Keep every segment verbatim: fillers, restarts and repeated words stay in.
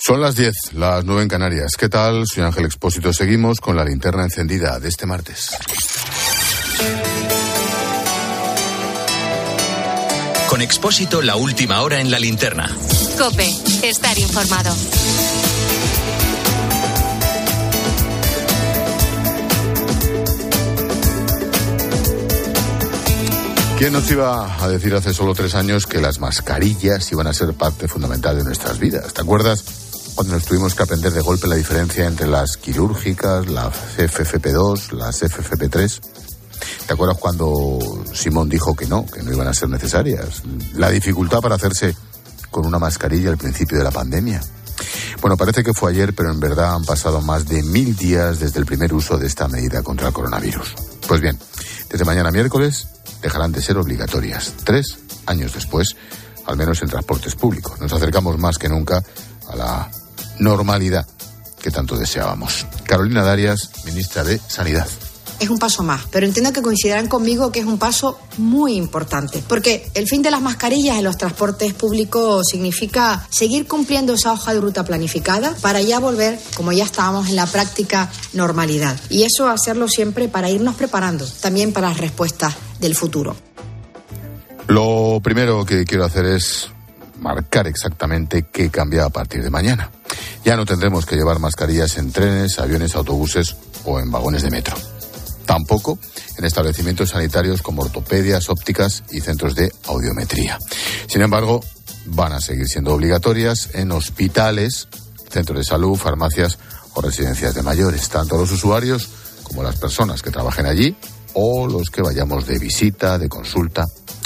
Son las diez, las nueve en Canarias. ¿Qué tal? Soy Ángel Expósito. Seguimos con la linterna encendida de este martes. Con Expósito, la última hora en la linterna. COPE, estar informado. ¿Quién nos iba a decir hace solo tres años que las mascarillas iban a ser parte fundamental de nuestras vidas? ¿Te acuerdas cuando nos tuvimos que aprender de golpe la diferencia entre las quirúrgicas, las F F P dos, las F F P tres? ¿Te acuerdas cuando Simón dijo que no, que no iban a ser necesarias? La dificultad para hacerse con una mascarilla al principio de la pandemia. Bueno, parece que fue ayer, pero en verdad han pasado más de mil días desde el primer uso de esta medida contra el coronavirus. Pues bien, desde mañana miércoles dejarán de ser obligatorias. Tres años después, al menos en transportes públicos. Nos acercamos más que nunca a la normalidad que tanto deseábamos. Carolina Darias, ministra de Sanidad. Es un paso más, pero entiendo que coincidirán conmigo que es un paso muy importante, porque el fin de las mascarillas en los transportes públicos significa seguir cumpliendo esa hoja de ruta planificada para ya volver, como ya estábamos, en la práctica normalidad. Y eso hacerlo siempre para irnos preparando, también para las respuestas del futuro. Lo primero que quiero hacer es marcar exactamente qué cambia a partir de mañana. Ya no tendremos que llevar mascarillas en trenes, aviones, autobuses o en vagones de metro. Tampoco en establecimientos sanitarios como ortopedias, ópticas y centros de audiometría. Sin embargo, van a seguir siendo obligatorias en hospitales, centros de salud, farmacias o residencias de mayores, tanto los usuarios como las personas que trabajen allí o los que vayamos de visita, de consulta.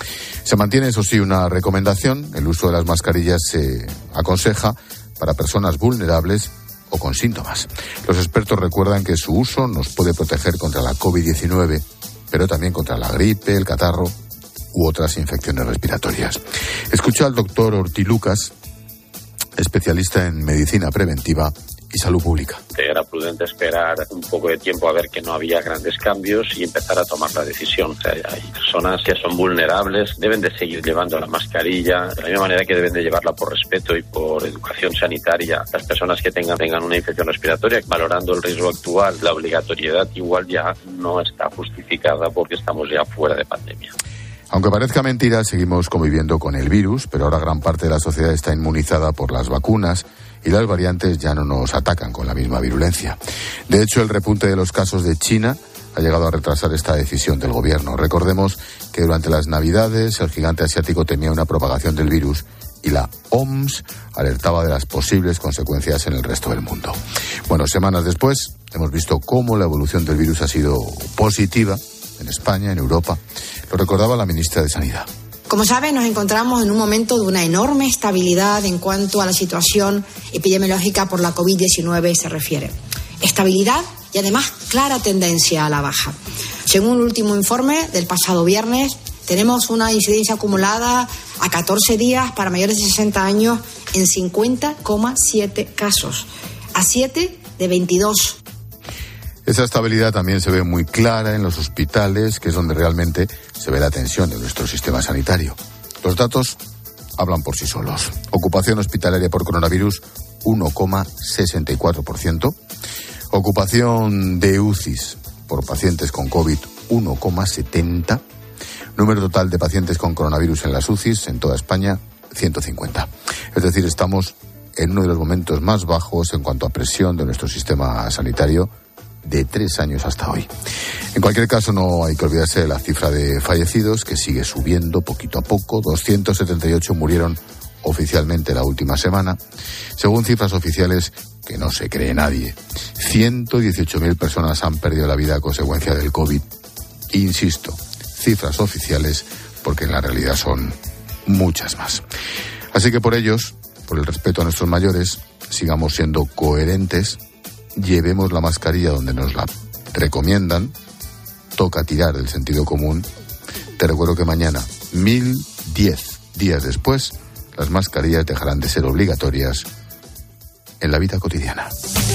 Se mantiene, eso sí, una recomendación. El uso de las mascarillas se aconseja para personas vulnerables o con síntomas. Los expertos recuerdan que su uso nos puede proteger contra la covid diecinueve, pero también contra la gripe, el catarro u otras infecciones respiratorias. Escucha al doctor Orti Lucas, especialista en medicina preventiva y salud pública. Era prudente esperar un poco de tiempo a ver que no había grandes cambios y empezar a tomar la decisión. O sea, hay personas que son vulnerables, deben de seguir llevando la mascarilla, de la misma manera que deben de llevarla por respeto y por educación sanitaria. Las personas que tengan, tengan una infección respiratoria, valorando el riesgo actual, la obligatoriedad igual ya no está justificada porque estamos ya fuera de pandemia. Aunque parezca mentira, seguimos conviviendo con el virus, pero ahora gran parte de la sociedad está inmunizada por las vacunas y las variantes ya no nos atacan con la misma virulencia. De hecho, el repunte de los casos de China ha llegado a retrasar esta decisión del gobierno. Recordemos que durante las Navidades el gigante asiático temía una propagación del virus y la O M S alertaba de las posibles consecuencias en el resto del mundo. Bueno, semanas después hemos visto cómo la evolución del virus ha sido positiva en España, en Europa. Lo recordaba la ministra de Sanidad. Como saben, nos encontramos en un momento de una enorme estabilidad en cuanto a la situación epidemiológica por la covid diecinueve se refiere. Estabilidad y además clara tendencia a la baja. Según el último informe del pasado viernes, tenemos una incidencia acumulada a catorce días para mayores de sesenta años en cincuenta coma siete casos, a siete de veintidós. Esa estabilidad también se ve muy clara en los hospitales, que es donde realmente se ve la tensión de nuestro sistema sanitario. Los datos hablan por sí solos. Ocupación hospitalaria por coronavirus, uno coma sesenta y cuatro por ciento. Ocupación de U C Is por pacientes con COVID, uno coma setenta. Número total de pacientes con coronavirus en las U C Is en toda España, ciento cincuenta. Es decir, estamos en uno de los momentos más bajos en cuanto a presión de nuestro sistema sanitario de tres años hasta hoy. En cualquier caso, no hay que olvidarse de la cifra de fallecidos, que sigue subiendo poquito a poco. doscientos setenta y ocho murieron oficialmente la última semana. Según cifras oficiales, que no se cree nadie, ciento dieciocho mil personas han perdido la vida a consecuencia del COVID. Insisto, cifras oficiales, porque en la realidad son muchas más. Así que por ellos, por el respeto a nuestros mayores, sigamos siendo coherentes. Llevemos la mascarilla donde nos la recomiendan. Toca tirar del sentido común. Te recuerdo que mañana, mil diez días después, las mascarillas dejarán de ser obligatorias en la vida cotidiana.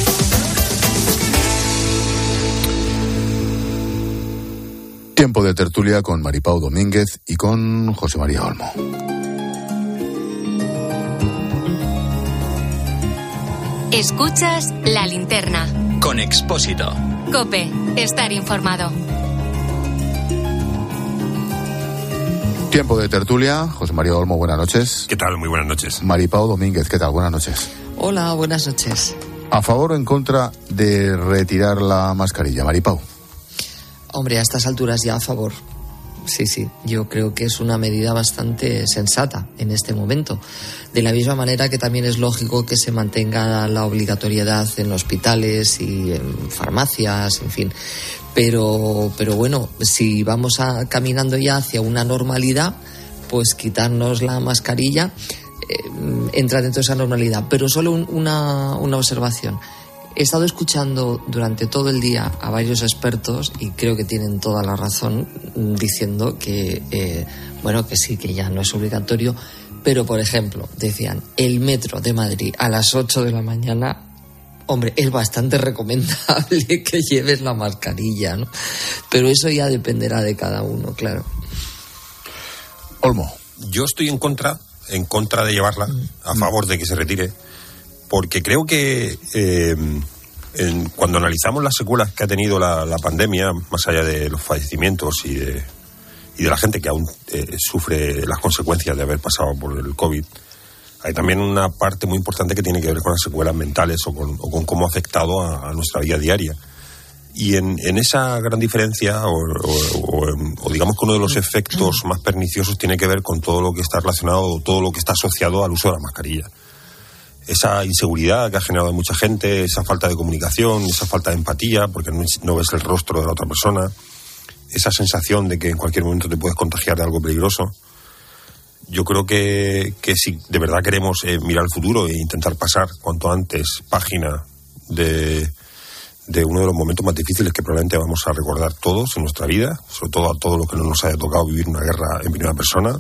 Tiempo de tertulia con Maripau Domínguez y con José María Olmo. Escuchas La Linterna. Con Expósito. COPE. Estar informado. Tiempo de tertulia. José María Olmo, buenas noches. ¿Qué tal? Muy buenas noches. Maripau Domínguez, ¿qué tal? Buenas noches. Hola, buenas noches. ¿A favor o en contra de retirar la mascarilla, Maripau? Hombre, a estas alturas ya a favor. Sí, sí, yo creo que es una medida bastante sensata en este momento. De la misma manera que también es lógico que se mantenga la obligatoriedad en hospitales y en farmacias, en fin. Pero, pero bueno, si vamos a, caminando ya hacia una normalidad, pues quitarnos la mascarilla eh, entra dentro de esa normalidad. Pero solo un, una, una observación. He estado escuchando durante todo el día a varios expertos y creo que tienen toda la razón diciendo que, eh, bueno, que sí, que ya no es obligatorio, pero por ejemplo, decían, el metro de Madrid a las ocho de la mañana, hombre, es bastante recomendable que lleves la mascarilla, ¿no? Pero eso ya dependerá de cada uno, claro. Olmo. Yo estoy en contra, en contra de llevarla, a favor de que se retire, porque creo que eh, en, cuando analizamos las secuelas que ha tenido la, la pandemia, más allá de los fallecimientos y de, y de la gente que aún eh, sufre las consecuencias de haber pasado por el COVID, hay también una parte muy importante que tiene que ver con las secuelas mentales o con, o con cómo ha afectado a, a nuestra vida diaria. Y en, en esa gran diferencia, o, o, o, o digamos que uno de los efectos más perniciosos tiene que ver con todo lo que está relacionado, todo lo que está asociado al uso de la mascarilla. Esa inseguridad que ha generado mucha gente, esa falta de comunicación, esa falta de empatía, porque no, no ves el rostro de la otra persona, esa sensación de que en cualquier momento te puedes contagiar de algo peligroso. Yo creo que, que si de verdad queremos eh, mirar al futuro e intentar pasar cuanto antes página de, de uno de los momentos más difíciles que probablemente vamos a recordar todos en nuestra vida, sobre todo a todos los que no nos haya tocado vivir una guerra en primera persona,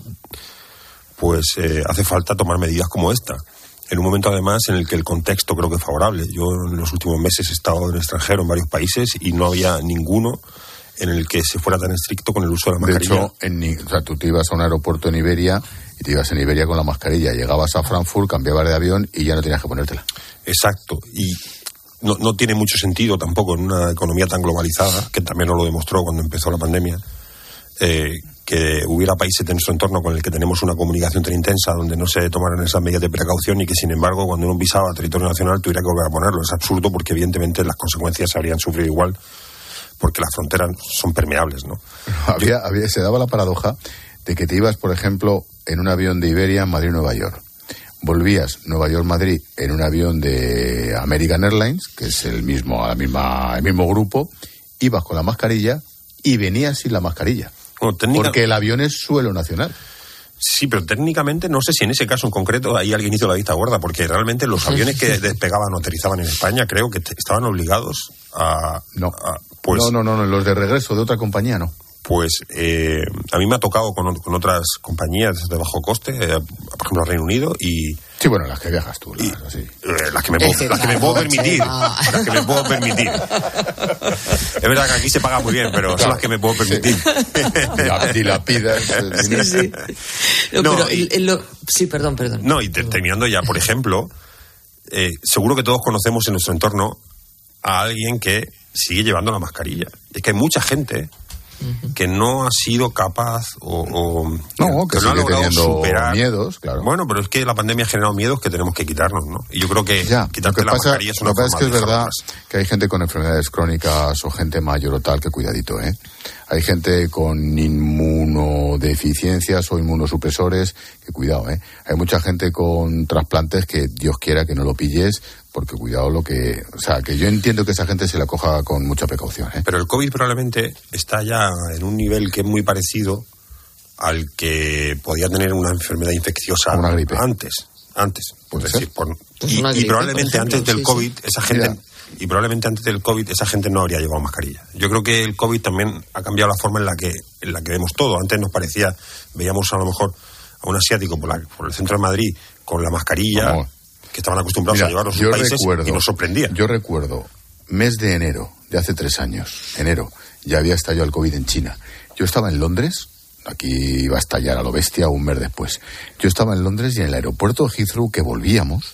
pues eh, hace falta tomar medidas como esta. En un momento, además, en el que el contexto creo que es favorable. Yo en los últimos meses he estado en el extranjero, en varios países, y no había ninguno en el que se fuera tan estricto con el uso de la mascarilla. De hecho, en, o sea, tú te ibas a un aeropuerto en Iberia y te ibas en Iberia con la mascarilla. Llegabas a Frankfurt, cambiabas de avión y ya no tenías que ponértela. Exacto. Y no, no tiene mucho sentido tampoco en una economía tan globalizada, que también nos lo demostró cuando empezó la pandemia, eh, que hubiera países de nuestro entorno con el que tenemos una comunicación tan intensa donde no se tomaran esas medidas de precaución y que, sin embargo, cuando uno pisaba territorio nacional tuviera que volver a ponerlo. Es absurdo porque, evidentemente, las consecuencias se habrían sufrido igual porque las fronteras son permeables, ¿no? Había, había, se daba la paradoja de que te ibas, por ejemplo, en un avión de Iberia Madrid-Nueva York. Volvías Nueva York-Madrid en un avión de American Airlines, que es el mismo, la misma, el mismo grupo, ibas con la mascarilla y venías sin la mascarilla. Bueno, técnica... Porque el avión es suelo nacional. Sí, pero técnicamente no sé si en ese caso en concreto ahí alguien hizo la vista gorda, porque realmente los aviones que despegaban o aterrizaban en España creo que te, estaban obligados a... No. a pues, no, no, no, no, los de regreso de otra compañía no. Pues eh, a mí me ha tocado con, con otras compañías de bajo coste, eh, por ejemplo, Reino Unido y... Sí, bueno, las que viajas tú, las, y, así. Eh, las que me puedo, que las que me puedo permitir, las que me puedo permitir. Es verdad que aquí se paga muy bien, pero son las que me puedo permitir. Y la pidas. Sí, sí. No, no, pero y, el, el, sí, perdón, perdón. No, y te, terminando ya, por ejemplo, eh, seguro que todos conocemos en nuestro entorno a alguien que sigue llevando la mascarilla. Es que hay mucha gente que no ha sido capaz o, o no, que, que no ha logrado superar miedos, claro. Bueno, pero es que la pandemia ha generado miedos que tenemos que quitarnos, ¿no? Y yo creo que ya, quitarte la pasa, mascarilla es una lo que forma pasa es que es verdad más. Que hay gente con enfermedades crónicas o gente mayor o tal, que cuidadito, ¿eh? Hay gente con inmunodeficiencias o inmunosupresores, que cuidado, ¿eh? Hay mucha gente con trasplantes que Dios quiera que no lo pilles, porque cuidado lo que... O sea, que yo entiendo que esa gente se la coja con mucha precaución, ¿eh? Pero el COVID probablemente está ya en un nivel que es muy parecido al que podía tener una enfermedad infecciosa una gripe. antes. Antes, por decir. Por, pues y, gripe, y probablemente ejemplo, antes del sí, COVID, sí. esa gente... Mira. Y probablemente antes del COVID esa gente no habría llevado mascarilla. Yo creo que el COVID también ha cambiado la forma en la que en la que vemos todo. Antes nos parecía, veíamos a lo mejor a un asiático por, la, por el centro de Madrid con la mascarilla, no. que estaban acostumbrados Mira, a llevarlos a sus países recuerdo, y nos sorprendía. Yo recuerdo, mes de enero de hace tres años, enero, ya había estallado el COVID en China. Yo estaba en Londres, aquí iba a estallar a lo bestia un mes después. Yo estaba en Londres y en el aeropuerto de Heathrow que volvíamos,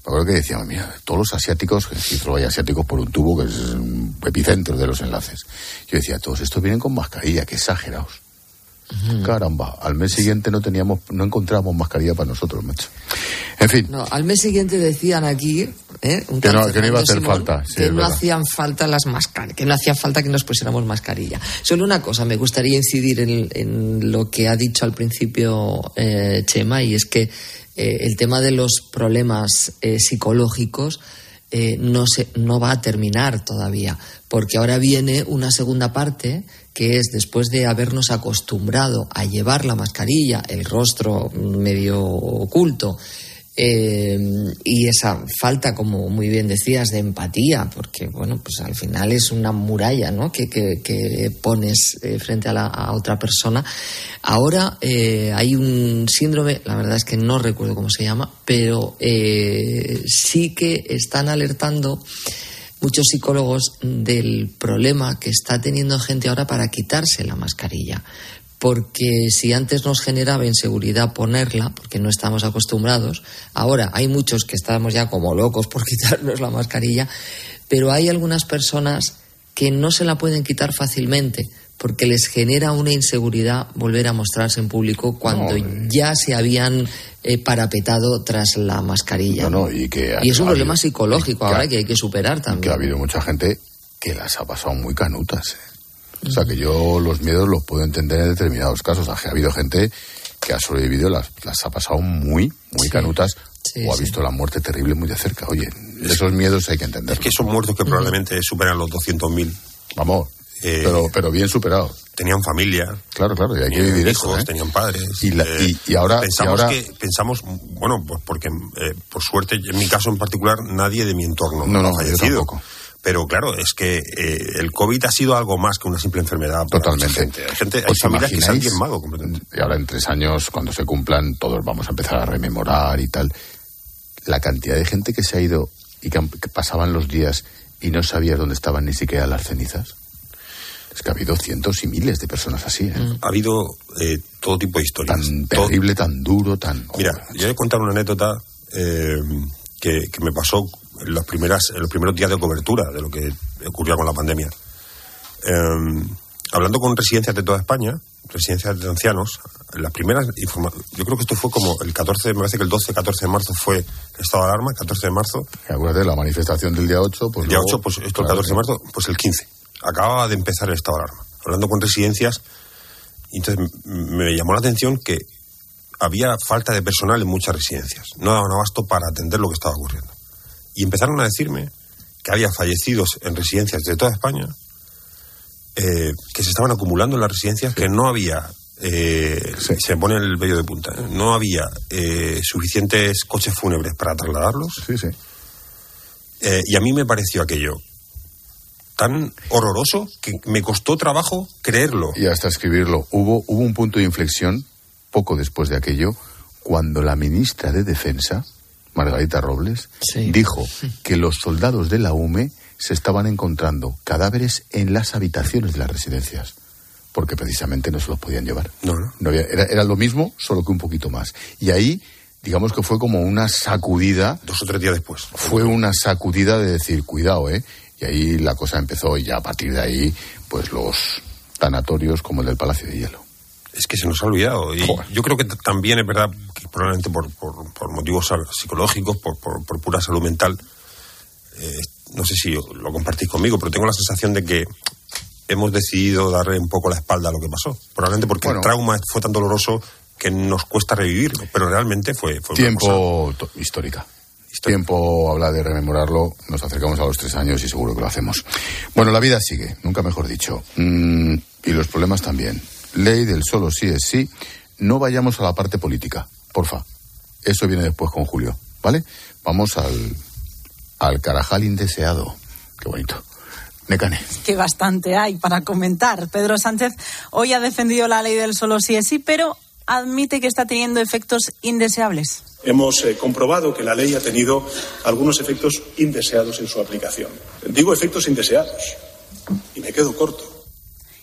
Me acuerdo que decíamos, mira, todos los asiáticos, que Heathrow hay asiáticos por un tubo, que es un epicentro de los enlaces. Yo decía, todos estos vienen con mascarilla, qué exagerados. Uh-huh. Caramba, al mes siguiente no teníamos, no encontrábamos mascarilla para nosotros, macho. En fin. No, al mes siguiente decían aquí, ¿eh? Un que, no, que no iba a hacer Simón, falta. Sí, que no verdad. hacían falta las mascarillas, que no hacía falta que nos pusiéramos mascarilla. Solo una cosa, me gustaría incidir en, en lo que ha dicho al principio eh, Chema, y es que eh, el tema de los problemas eh, psicológicos eh, no se, no va a terminar todavía, porque ahora viene una segunda parte, que es después de habernos acostumbrado a llevar la mascarilla, el rostro medio oculto, eh, y esa falta, como muy bien decías, de empatía, porque bueno, pues al final es una muralla, ¿no?, que, que, que pones eh, frente a, la, a otra persona. Ahora eh, hay un síndrome, la verdad es que no recuerdo cómo se llama, pero eh, sí que están alertando muchos psicólogos del problema que está teniendo gente ahora para quitarse la mascarilla. Porque si antes nos generaba inseguridad ponerla, porque no estamos acostumbrados, ahora hay muchos que estamos ya como locos por quitarnos la mascarilla, pero hay algunas personas que no se la pueden quitar fácilmente, porque les genera una inseguridad volver a mostrarse en público cuando no, ya se habían eh, parapetado tras la mascarilla. No, no, y, que y es un problema habido, psicológico ahora que, que hay que superar también. Que ha habido mucha gente que las ha pasado muy canutas. ¿eh? O sea, que yo los miedos los puedo entender en determinados casos. O sea, que ha habido gente que ha sobrevivido, las, las ha pasado muy, muy sí, canutas, sí, o ha visto sí. la muerte terrible muy de cerca. Oye, esos miedos hay que entenderlos. Es que son muertos que probablemente uh-huh. superan los doscientos mil. Vamos. Eh, pero, pero bien superado. Tenían familia. Claro, claro, y hay que vivir hijos, eso, ¿eh? Tenían padres. Y, la, y, y ahora... Pensamos y ahora... que, pensamos, bueno, pues porque eh, por suerte, en mi caso en particular, nadie de mi entorno no, no, ha fallecido. Yo tampoco. Pero claro, es que eh, el COVID ha sido algo más que una simple enfermedad. Totalmente. Gente. Hay, gente, hay familias que se han diezmado completamente. Y ahora en tres años, cuando se cumplan, todos vamos a empezar a rememorar y tal. La cantidad de gente que se ha ido y que, que pasaban los días y no sabía dónde estaban ni siquiera las cenizas. Es que ha habido cientos y miles de personas así, ¿eh? Ha habido eh, todo tipo de historias. Tan terrible, todo... tan duro, tan... Mira, yo voy a contar una anécdota eh, que, que me pasó en, las primeras, en los primeros días de cobertura de lo que ocurrió con la pandemia. Eh, hablando con residencias de toda España, residencias de ancianos, las primeras informa- yo creo que esto fue como el catorce, me parece que el doce, catorce de marzo fue el estado de alarma, catorce de marzo. Acuérdate de la manifestación del día ocho, pues el día luego, ocho, pues esto claro, el catorce de marzo, pues el quince. Acababa de empezar el estado de alarma. Hablando con residencias, y entonces me llamó la atención que había falta de personal en muchas residencias. No daban abasto para atender lo que estaba ocurriendo. Y empezaron a decirme que había fallecidos en residencias de toda España, eh, que se estaban acumulando en las residencias, que no había, eh, sí. se pone el vello de punta, ¿eh? no había eh, suficientes coches fúnebres para trasladarlos. Sí, sí. Eh, y a mí me pareció aquello tan horroroso que me costó trabajo creerlo. Y hasta escribirlo. Hubo, hubo un punto de inflexión poco después de aquello, cuando la ministra de Defensa, Margarita Robles, sí. dijo que los soldados de la U M E se estaban encontrando cadáveres en las habitaciones de las residencias, porque precisamente no se los podían llevar. No, no. no había, era, era lo mismo, solo que un poquito más. Y ahí, digamos que fue como una sacudida. Dos o tres días después. Fue una sacudida de decir, cuidado, ¿eh? Y ahí la cosa empezó, y ya a partir de ahí, pues los tanatorios como el del Palacio de Hielo. Es que se nos ha olvidado. Y Joder. Yo creo que t- también es verdad que probablemente por, por, por motivos psicológicos, por, por, por pura salud mental, eh, no sé si lo compartís conmigo, pero tengo la sensación de que hemos decidido darle un poco la espalda a lo que pasó. Probablemente porque bueno, el trauma fue tan doloroso que nos cuesta revivirlo, pero realmente fue... fue tiempo una cosa... histórica. Tiempo habla de rememorarlo, nos acercamos a los tres años y seguro que lo hacemos. Bueno, la vida sigue, nunca mejor dicho. Mm, y los problemas también. Ley del solo sí es sí. No vayamos a la parte política, porfa. Eso viene después con Julio, ¿vale? Vamos al, al Carajal indeseado. Qué bonito. Necane. Que bastante hay para comentar. Pedro Sánchez hoy ha defendido la ley del solo sí es sí, pero admite que está teniendo efectos indeseables. Hemos eh, comprobado que la ley ha tenido algunos efectos indeseados en su aplicación. Digo efectos indeseados y me quedo corto.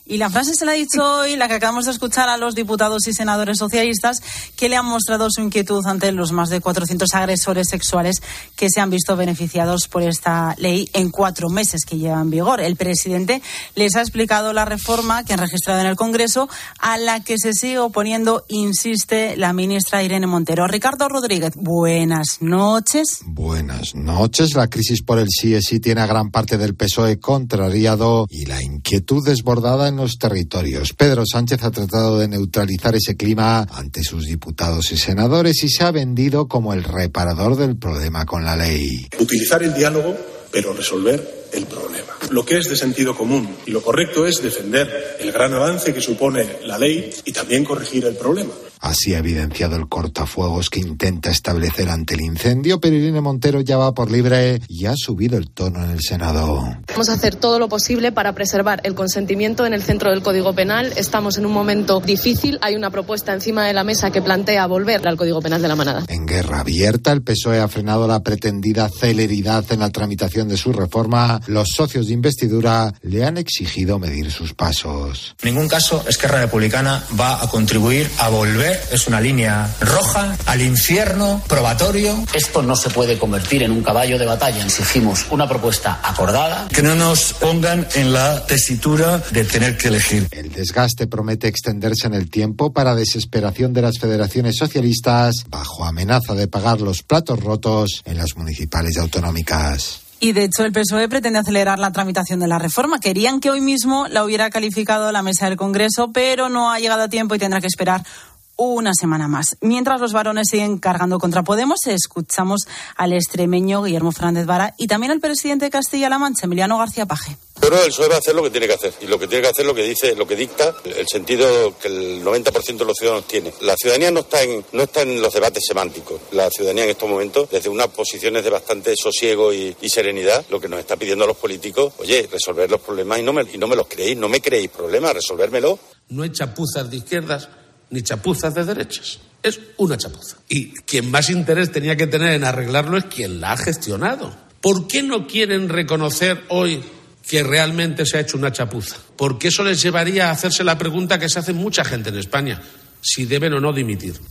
Y la frase se la ha dicho hoy, la que acabamos de escuchar, a los diputados y senadores socialistas que le han mostrado su inquietud ante los más de cuatrocientos agresores sexuales que se han visto beneficiados por esta ley en cuatro meses que lleva en vigor. El presidente les ha explicado la reforma que han registrado en el Congreso, a la que se sigue oponiendo, insiste la ministra Irene Montero. Ricardo Rodríguez, buenas noches. Buenas noches. La crisis por el sí es sí tiene a gran parte del P S O E contrariado y la inquietud desbordada en los territorios. Pedro Sánchez ha tratado de neutralizar ese clima ante sus diputados y senadores y se ha vendido como el reparador del problema con la ley. Utilizar el diálogo, pero resolver el problema. Lo que es de sentido común y lo correcto es defender el gran avance que supone la ley y también corregir el problema. Así ha evidenciado el cortafuegos que intenta establecer ante el incendio, pero Irene Montero ya va por libre y ha subido el tono en el Senado. Vamos a hacer todo lo posible para preservar el consentimiento en el centro del Código Penal. Estamos en un momento difícil. Hay una propuesta encima de la mesa que plantea volver al Código Penal de la Manada. En guerra abierta, el P S O E ha frenado la pretendida celeridad en la tramitación de su reforma. Los socios de investidura le han exigido medir sus pasos. En ningún caso Esquerra Republicana va a contribuir a volver. Es una línea roja al infierno probatorio. Esto no se puede convertir en un caballo de batalla. Exigimos una propuesta acordada. Que no nos pongan en la tesitura de tener que elegir. El desgaste promete extenderse en el tiempo para desesperación de las federaciones socialistas, bajo amenaza de pagar los platos rotos en las municipales y autonómicas. Y de hecho el P S O E pretende acelerar la tramitación de la reforma. Querían que hoy mismo la hubiera calificado la mesa del Congreso, pero no ha llegado a tiempo y tendrá que esperar una semana más. Mientras los varones siguen cargando contra Podemos, escuchamos al extremeño Guillermo Fernández Vara y también al presidente de Castilla-La Mancha, Emiliano García Paje. Pero el P S O E va a hacer lo que tiene que hacer, y lo que tiene que hacer es lo que dice, lo que dicta el sentido que el noventa por ciento de los ciudadanos tiene. La ciudadanía no está en no está en los debates semánticos. La ciudadanía en estos momentos, desde unas posiciones de bastante sosiego y, y serenidad, lo que nos está pidiendo a los políticos, oye, resolver los problemas y no me, y no me los creéis, no me creéis problemas, resolvérmelo. No hay chapuzas de izquierdas ni chapuzas de derechas. Es una chapuza. Y quien más interés tenía que tener en arreglarlo es quien la ha gestionado. ¿Por qué no quieren reconocer hoy que realmente se ha hecho una chapuza? Porque eso les llevaría a hacerse la pregunta que se hace mucha gente en España, si deben o no dimitir.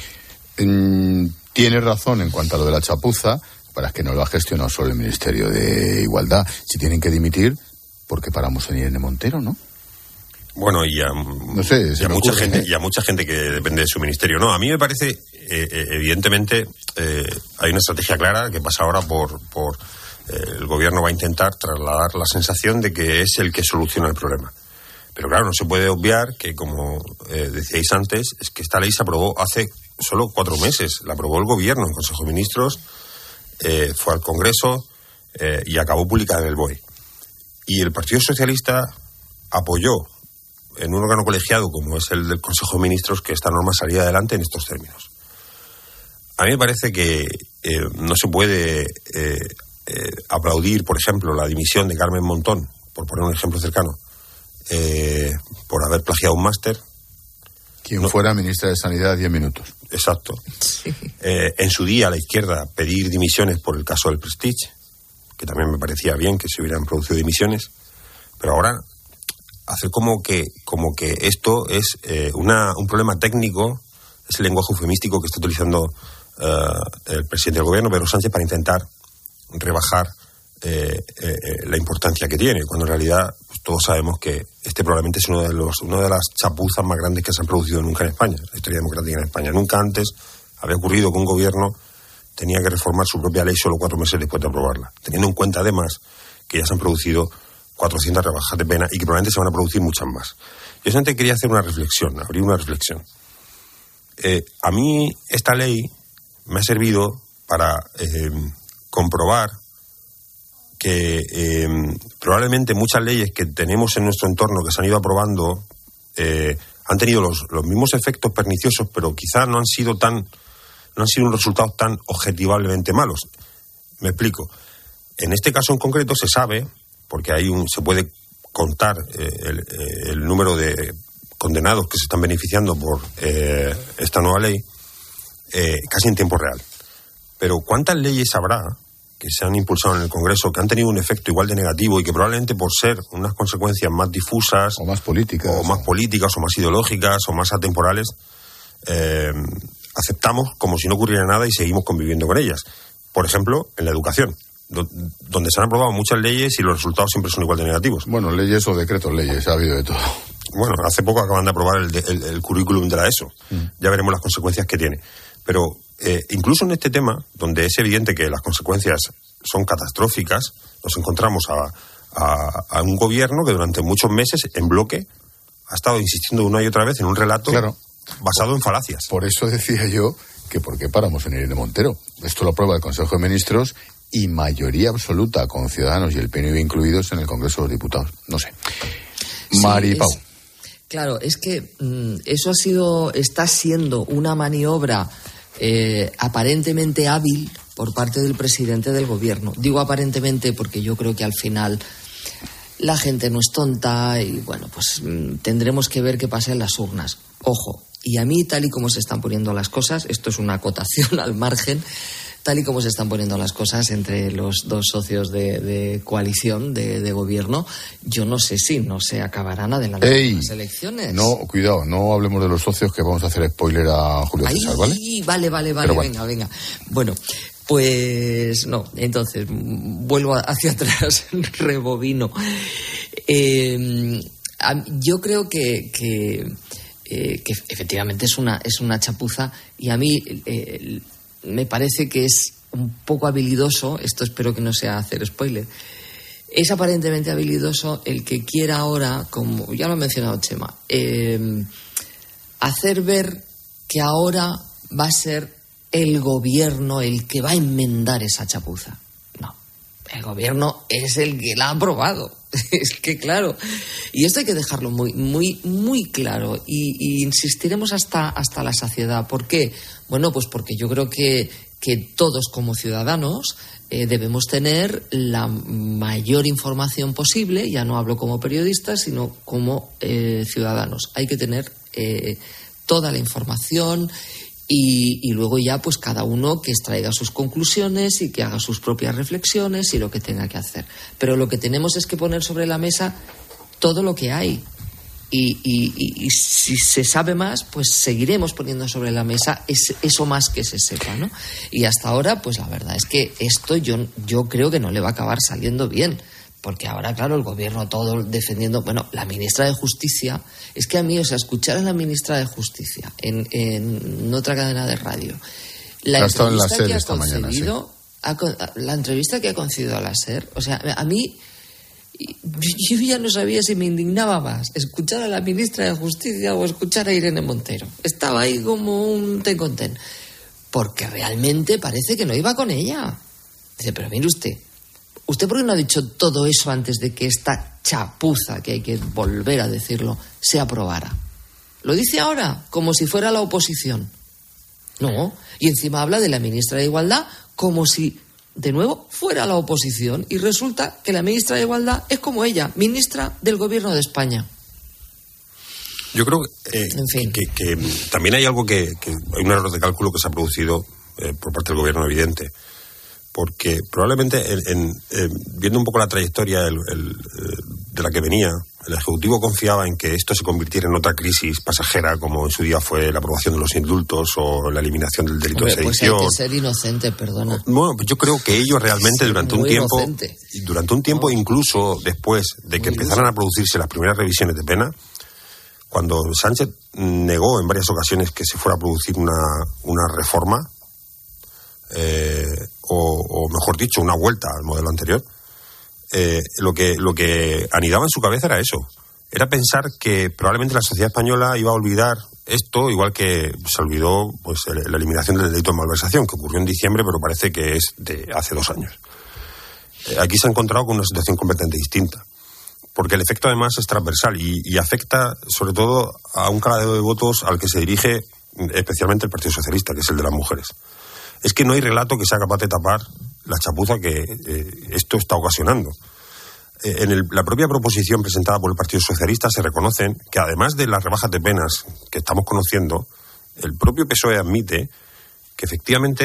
Mm, tiene razón en cuanto a lo de la chapuza, para que no lo ha gestionado solo el Ministerio de Igualdad. Si tienen que dimitir, ¿por qué paramos en Irene Montero, no? Bueno, y a, no sé, y, a mucha gente, y a mucha gente que depende de su ministerio. No, a mí me parece, eh, evidentemente, eh, hay una estrategia clara que pasa ahora por... por eh, el gobierno va a intentar trasladar la sensación de que es el que soluciona el problema. Pero claro, no se puede obviar que, como eh, decíais antes, es que esta ley se aprobó hace solo cuatro meses. La aprobó el gobierno en Consejo de Ministros, eh, fue al Congreso eh, y acabó publicada en el B O E. Y el Partido Socialista apoyó en un órgano colegiado como es el del Consejo de Ministros que esta norma saliera adelante en estos términos. A mí me parece que eh, no se puede eh, eh, aplaudir, por ejemplo, la dimisión de Carmen Montón, por poner un ejemplo cercano, eh, por haber plagiado un máster. Quien no, fuera ministra de Sanidad diez minutos. Exacto. Sí. Eh, en su día, la izquierda pedir dimisiones por el caso del Prestige, que también me parecía bien que se hubieran producido dimisiones, pero ahora hacer como que como que esto es eh, una, un problema técnico, es el lenguaje eufemístico que está utilizando uh, el presidente del gobierno, Pedro Sánchez, para intentar rebajar eh, eh, la importancia que tiene, cuando en realidad pues, todos sabemos que este probablemente es uno de los una de las chapuzas más grandes que se han producido nunca en España, la historia democrática en España. Nunca antes había ocurrido que un gobierno tenía que reformar su propia ley solo cuatro meses después de aprobarla, teniendo en cuenta además que ya se han producido cuatrocientas rebajas de pena y que probablemente se van a producir muchas más. Yo solamente quería hacer una reflexión, abrir una reflexión. Eh, a mí esta ley me ha servido para eh, comprobar que eh, probablemente muchas leyes que tenemos en nuestro entorno que se han ido aprobando eh, han tenido los, los mismos efectos perniciosos, pero quizá no han sido tan no han sido un resultado tan objetivablemente malos. Me explico. En este caso en concreto se sabe, porque hay un, se puede contar eh, el, eh, el número de condenados que se están beneficiando por eh, esta nueva ley eh, casi en tiempo real. Pero ¿cuántas leyes habrá que se han impulsado en el Congreso, que han tenido un efecto igual de negativo y que probablemente por ser unas consecuencias más difusas o más políticas o más políticas o más ideológicas o más atemporales, eh, aceptamos como si no ocurriera nada y seguimos conviviendo con ellas. Por ejemplo, en la educación, do, donde se han aprobado muchas leyes y los resultados siempre son igual de negativos. Bueno, leyes o decretos leyes, ha habido de todo. Bueno, hace poco acaban de aprobar el, el, el currículum de la ESO. Mm. Ya veremos las consecuencias que tiene. Pero eh, incluso en este tema, donde es evidente que las consecuencias son catastróficas, nos encontramos a, a, a un gobierno que durante muchos meses, en bloque, ha estado insistiendo una y otra vez en un relato claro. basado en falacias. Por eso decía yo que por qué paramos en Irene Montero. Esto lo aprueba el Consejo de Ministros y mayoría absoluta con Ciudadanos y el P N V incluidos en el Congreso de los Diputados. No sé. Sí, Mari Pau. Es, claro, es que mmm, eso ha sido, está siendo una maniobra eh, aparentemente hábil por parte del presidente del gobierno. Digo aparentemente porque yo creo que al final la gente no es tonta y bueno, pues mmm, tendremos que ver qué pasa en las urnas. Ojo, y a mí tal y como se están poniendo las cosas, esto es una acotación al margen, tal y como se están poniendo las cosas entre los dos socios de, de coalición, de, de gobierno, yo no sé si no se acabarán adelantando Ey, las elecciones. No, cuidado, no hablemos de los socios que vamos a hacer spoiler a Julio Ay, César, ¿vale? Vale, vale, vale, bueno. venga, venga. Bueno, pues no, entonces vuelvo hacia atrás, rebobino. Eh, yo creo que... que Eh, que efectivamente es una, es una chapuza y a mí eh, me parece que es un poco habilidoso, esto espero que no sea hacer spoiler, es aparentemente habilidoso el que quiera ahora, como ya lo ha mencionado Chema, eh, hacer ver que ahora va a ser el gobierno el que va a enmendar esa chapuza. No, el gobierno es el que la ha aprobado. Es que claro, y esto hay que dejarlo muy, muy, muy claro y, y insistiremos hasta, hasta la saciedad. ¿Por qué? Bueno, pues porque yo creo que, que todos como ciudadanos eh, debemos tener la mayor información posible, ya no hablo como periodistas, sino como eh, ciudadanos. Hay que tener eh, toda la información y, y luego ya pues cada uno que extraiga sus conclusiones y que haga sus propias reflexiones y lo que tenga que hacer. Pero lo que tenemos es que poner sobre la mesa todo lo que hay. Y, y, y, y si se sabe más, pues seguiremos poniendo sobre la mesa es, eso más que se sepa, ¿no? Y hasta ahora, pues la verdad es que esto yo, yo creo que no le va a acabar saliendo bien. Porque ahora, claro, el gobierno todo defendiendo... Bueno, la ministra de Justicia... Es que a mí, o sea, escuchar a la ministra de Justicia en, en otra cadena de radio... La ha estado en la entrevista SER que ha esta mañana, sí. ha, la entrevista que ha concedido a la SER... O sea, a mí... Yo ya no sabía si me indignaba más escuchar a la ministra de Justicia o escuchar a Irene Montero. Estaba ahí como un ten con ten. Porque realmente parece que no iba con ella. Dice, pero mire usted... ¿Usted por qué no ha dicho todo eso antes de que esta chapuza, que hay que volver a decirlo, se aprobara? Lo dice ahora, como si fuera la oposición. No, y encima habla de la ministra de Igualdad como si, de nuevo, fuera la oposición. Y resulta que la ministra de Igualdad es como ella, ministra del Gobierno de España. Yo creo eh, en fin. que, que, que también hay algo que, que... Hay un error de cálculo que se ha producido eh, por parte del Gobierno, evidente. Porque probablemente, en, en, en, viendo un poco la trayectoria el, el, de la que venía, el Ejecutivo confiaba en que esto se convirtiera en otra crisis pasajera, como en su día fue la aprobación de los indultos o la eliminación del delito Hombre, de sedición. Pues hay que ser inocente, perdona. Bueno, pues yo creo que ellos realmente sí, durante un tiempo, inocente. durante un tiempo, incluso después de que muy empezaran inocente. a producirse las primeras revisiones de pena, cuando Sánchez negó en varias ocasiones que se fuera a producir una, una reforma, eh, o, o mejor dicho, una vuelta al modelo anterior, eh, lo que lo que anidaba en su cabeza era eso. Era pensar que probablemente la sociedad española iba a olvidar esto, igual que se olvidó pues la eliminación del delito de malversación, que ocurrió en diciembre, pero parece que es de hace dos años. Eh, aquí se ha encontrado con una situación completamente distinta, porque el efecto además es transversal y, y afecta sobre todo a un caladero de votos al que se dirige especialmente el Partido Socialista, que es el de las mujeres. Es que no hay relato que sea capaz de tapar la chapuza que eh, esto está ocasionando. Eh, en el, la propia proposición presentada por el Partido Socialista se reconocen que además de las rebajas de penas que estamos conociendo, el propio P S O E admite que efectivamente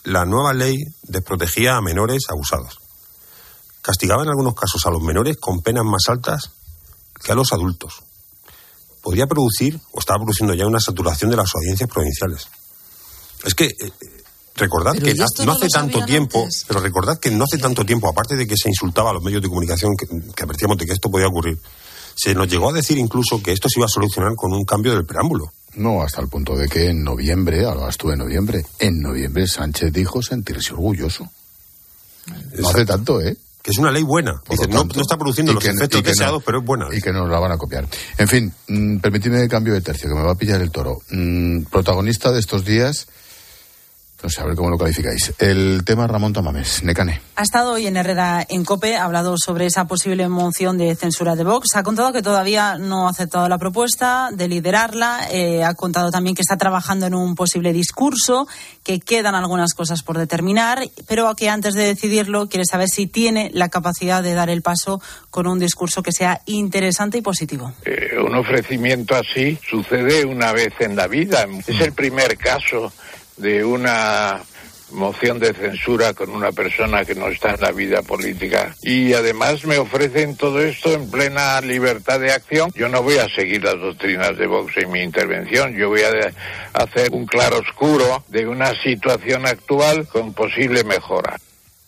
la nueva ley desprotegía a menores abusados. Castigaba en algunos casos a los menores con penas más altas que a los adultos. Podría producir, o estaba produciendo ya, una saturación de las audiencias provinciales. Es que, eh, recordad pero que no, no hace tanto tiempo, antes. pero recordad que no hace tanto tiempo, aparte de que se insultaba a los medios de comunicación, que, que advertíamos de que esto podía ocurrir, se nos llegó a decir incluso que esto se iba a solucionar con un cambio del preámbulo. No, hasta el punto de que en noviembre, hablabas tú de noviembre, en noviembre Sánchez dijo sentirse orgulloso. Exacto. No hace tanto, ¿eh? Que es una ley buena. Dice, tanto, no, no está produciendo los que, efectos deseados, no, pero es buena. Y que nos la van a copiar. En fin, mmm, permitidme el cambio de tercio, que me va a pillar el toro. Mm, protagonista de estos días, no sé, a ver cómo lo calificáis. El tema Ramón Tamames, Nekane. Ha estado hoy en Herrera en COPE, ha hablado sobre esa posible moción de censura de Vox. Ha contado que todavía no ha aceptado la propuesta de liderarla. Eh, ha contado también que está trabajando en un posible discurso, que quedan algunas cosas por determinar, pero que antes de decidirlo quiere saber si tiene la capacidad de dar el paso con un discurso que sea interesante y positivo. Eh, un ofrecimiento así sucede una vez en la vida. Es el primer caso de una moción de censura con una persona que no está en la vida política. Y además me ofrecen todo esto en plena libertad de acción. Yo no voy a seguir las doctrinas de Vox en mi intervención. Yo voy a hacer un claroscuro de una situación actual con posible mejora.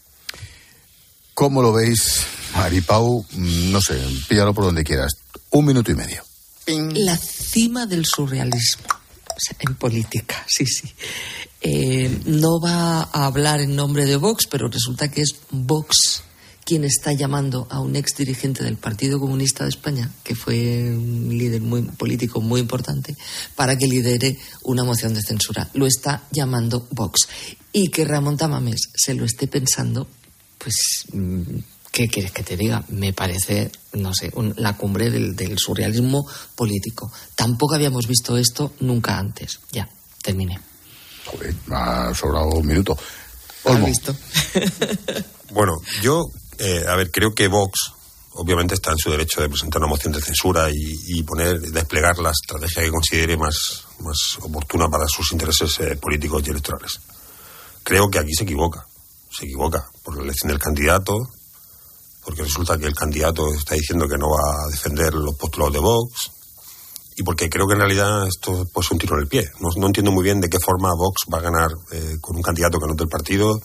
¿Cómo lo veis, Maripau? No sé, píllalo por donde quieras. Un minuto y medio. ¡Ping! La cima del surrealismo. O sea, en política, sí, sí. Eh, no va a hablar en nombre de Vox, pero resulta que es Vox quien está llamando a un ex dirigente del Partido Comunista de España, que fue un líder muy político muy importante, para que lidere una moción de censura. Lo está llamando Vox. Y que Ramón Tamames se lo esté pensando, pues, ¿qué quieres que te diga? Me parece, no sé, un, la cumbre del, del surrealismo político. Tampoco habíamos visto esto nunca antes. Ya, terminé. Joder, me ha sobrado un minuto. Olmo. ¿Has visto? Bueno, yo, eh, a ver, creo que Vox obviamente está en su derecho de presentar una moción de censura y, y poner, desplegar la estrategia que considere más, más oportuna para sus intereses eh, políticos y electorales. Creo que aquí se equivoca. Se equivoca por la elección del candidato, porque resulta que el candidato está diciendo que no va a defender los postulados de Vox, y porque creo que en realidad esto pues, es un tiro en el pie. No, no entiendo muy bien de qué forma Vox va a ganar eh, con un candidato que no es del partido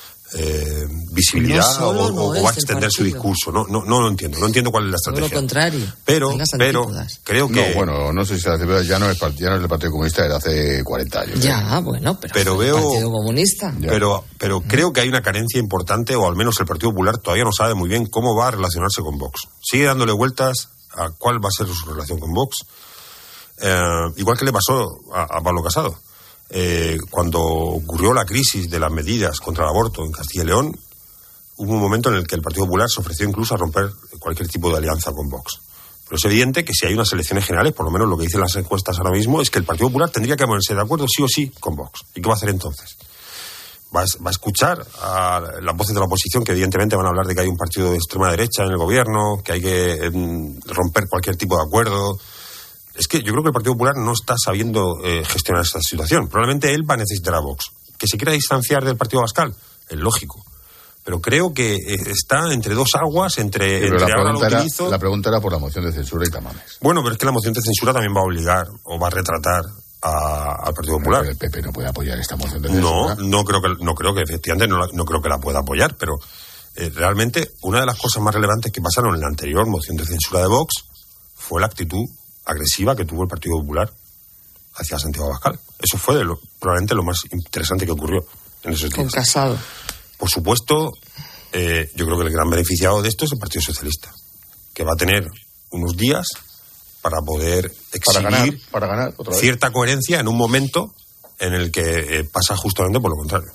eh, visibilidad no o, no o va a extender su discurso. No, no, no lo entiendo. No entiendo cuál es la estrategia. Todo lo contrario. Pero, pero creo que... No, bueno, no sé si hace, ya no es ya no es el Partido Comunista, era hace cuarenta años. Ya, ¿eh? Bueno, pero, pero veo, el Partido Comunista. Pero, pero mm. creo que hay una carencia importante, o al menos el Partido Popular todavía no sabe muy bien cómo va a relacionarse con Vox. Sigue dándole vueltas a cuál va a ser su relación con Vox. Eh, igual que le pasó a, a Pablo Casado. Eh, cuando ocurrió la crisis de las medidas contra el aborto en Castilla y León, hubo un momento en el que el Partido Popular se ofreció incluso a romper cualquier tipo de alianza con Vox. Pero es evidente que si hay unas elecciones generales, por lo menos lo que dicen las encuestas ahora mismo, es que el Partido Popular tendría que ponerse de acuerdo sí o sí con Vox. ¿Y qué va a hacer entonces? Va a, va a escuchar a las voces de la oposición, que evidentemente van a hablar de que hay un partido de extrema derecha en el gobierno, que hay que eh, romper cualquier tipo de acuerdo. Es que yo creo que el Partido Popular no está sabiendo eh, gestionar esta situación. Probablemente él va a necesitar a Vox. Que se quiera distanciar del Partido Abascal, es lógico. Pero creo que eh, está entre dos aguas, entre, sí, entre la, ahora pregunta lo utilizo... era, la pregunta era por la moción de censura y Tamames. Bueno, pero es que la moción de censura también va a obligar o va a retratar a, al Partido Popular. Pero el P P no puede apoyar esta moción de censura. No, no creo que, no creo que efectivamente no, no creo que la pueda apoyar, pero eh, realmente una de las cosas más relevantes que pasaron en la anterior moción de censura de Vox fue la actitud agresiva que tuvo el Partido Popular hacia Santiago Abascal. Eso fue de lo, probablemente lo más interesante que ocurrió en esos días. Con Casado. Por supuesto, eh, yo creo que el gran beneficiado de esto es el Partido Socialista, que va a tener unos días para poder exhibir para ganar, para ganar otra vez. Cierta coherencia en un momento en el que eh, pasa justamente por lo contrario.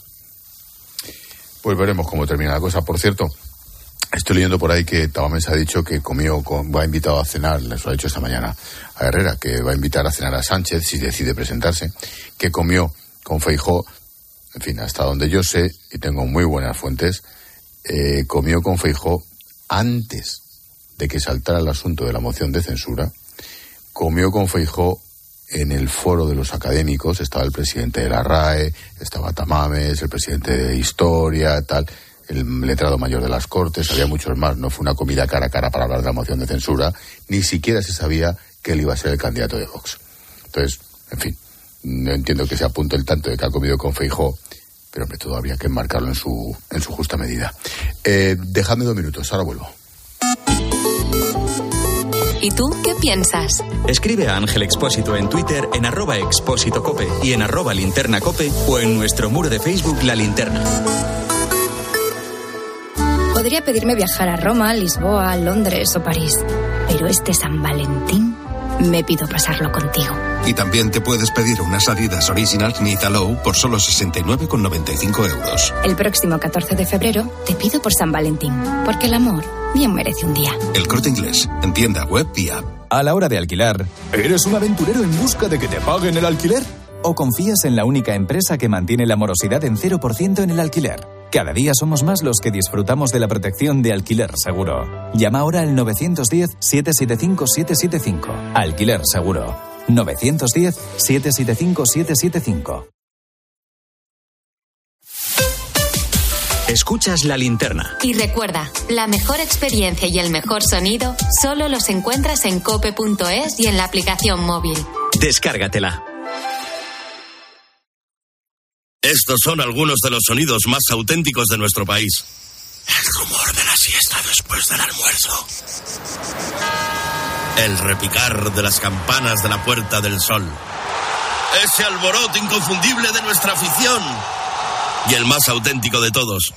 Pues veremos cómo termina la cosa. Por cierto, estoy leyendo por ahí que Tamames ha dicho que comió, con, va invitado a cenar, les lo ha dicho esta mañana a Herrera, que va a invitar a cenar a Sánchez si decide presentarse, que comió con Feijóo, en fin, hasta donde yo sé, y tengo muy buenas fuentes, eh, comió con Feijóo antes de que saltara el asunto de la moción de censura, comió con Feijóo en el foro de los académicos, estaba el presidente de la R A E, estaba Tamames, el presidente de Historia, tal, el letrado mayor de las Cortes, había muchos más. No fue una comida cara a cara para hablar de la moción de censura, ni siquiera se sabía que él iba a ser el candidato de Vox. Entonces, en fin, no entiendo que se apunte el tanto de que ha comido con Feijóo, pero hombre, todo habría que enmarcarlo en su, en su justa medida. Eh, dejadme dos minutos, ahora vuelvo. ¿Y tú qué piensas? Escribe a Ángel Expósito en Twitter en arroba Expósito Cope y en arroba Linterna Cope o en nuestro muro de Facebook La Linterna. Podría pedirme viajar a Roma, Lisboa, Londres o París, pero este San Valentín me pido pasarlo contigo. Y también te puedes pedir unas Adidas Originals Nita Low por solo sesenta y nueve con noventa y cinco euros. El próximo catorce de febrero te pido por San Valentín, porque el amor bien merece un día. El Corte Inglés, en tienda web y app. A la hora de alquilar, ¿eres un aventurero en busca de que te paguen el alquiler? ¿O confías en la única empresa que mantiene la morosidad en cero por ciento en el alquiler? Cada día somos más los que disfrutamos de la protección de Alquiler Seguro. Llama ahora al nueve uno cero, siete siete cinco, siete siete cinco. Alquiler Seguro. nueve uno cero, siete siete cinco, siete siete cinco. Escuchas La Linterna. Y recuerda, la mejor experiencia y el mejor sonido solo los encuentras en cope punto es y en la aplicación móvil. Descárgatela. Estos son algunos de los sonidos más auténticos de nuestro país. El rumor de la siesta después del almuerzo. El repicar de las campanas de la Puerta del Sol. Ese alboroto inconfundible de nuestra afición. Y el más auténtico de todos.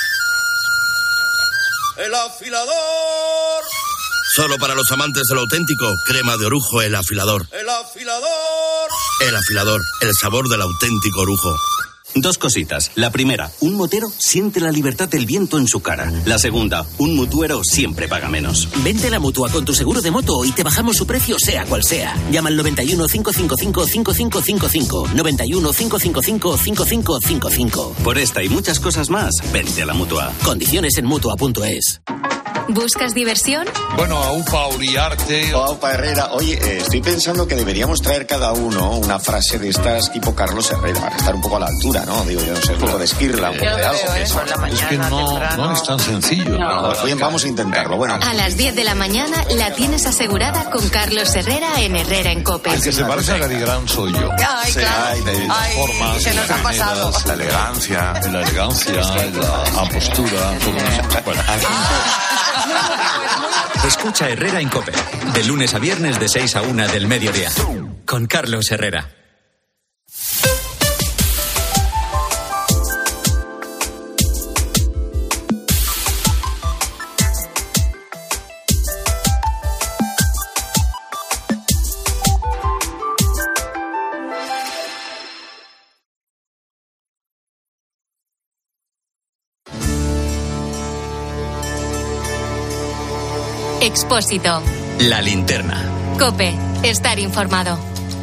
¡El afilador! Solo para los amantes de lo auténtico, crema de orujo El Afilador. ¡El afilador! El Afilador, el sabor del auténtico orujo. Dos cositas. La primera, un motero siente la libertad del viento en su cara. La segunda, un mutuero siempre paga menos. Vente a la Mutua con tu seguro de moto y te bajamos su precio sea cual sea. Llama al noventa y uno, cinco cinco cinco, cinco cinco cinco cinco. noventa y uno, cinco cinco cinco, cinco cinco cinco cinco. Por esta y muchas cosas más, vente a la Mutua. Condiciones en mutua punto es. ¿Buscas diversión? Bueno, Aupa Uriarte... O Aupa Herrera. Oye, eh, estoy pensando que deberíamos traer cada uno una frase de estas tipo Carlos Herrera, para estar un poco a la altura, ¿no? Digo, yo no sé, un poco de esquirla, un poco de algo. Eso, la mañana, es que no, no es tan sencillo. No, no, oye, vamos a intentarlo. Bueno. A las diez de la mañana la tienes asegurada con Carlos Herrera en Herrera en Cope. El que se parece a Gary Grant soy yo. Ay, claro. Ay, de Ay, formas, se nos ha pasado. La elegancia, la elegancia, la postura, todo eso. Bueno. Escucha Herrera en Cope, de lunes a viernes de seis a una del mediodía, con Carlos Herrera. Expósito. La Linterna. Cope, estar informado.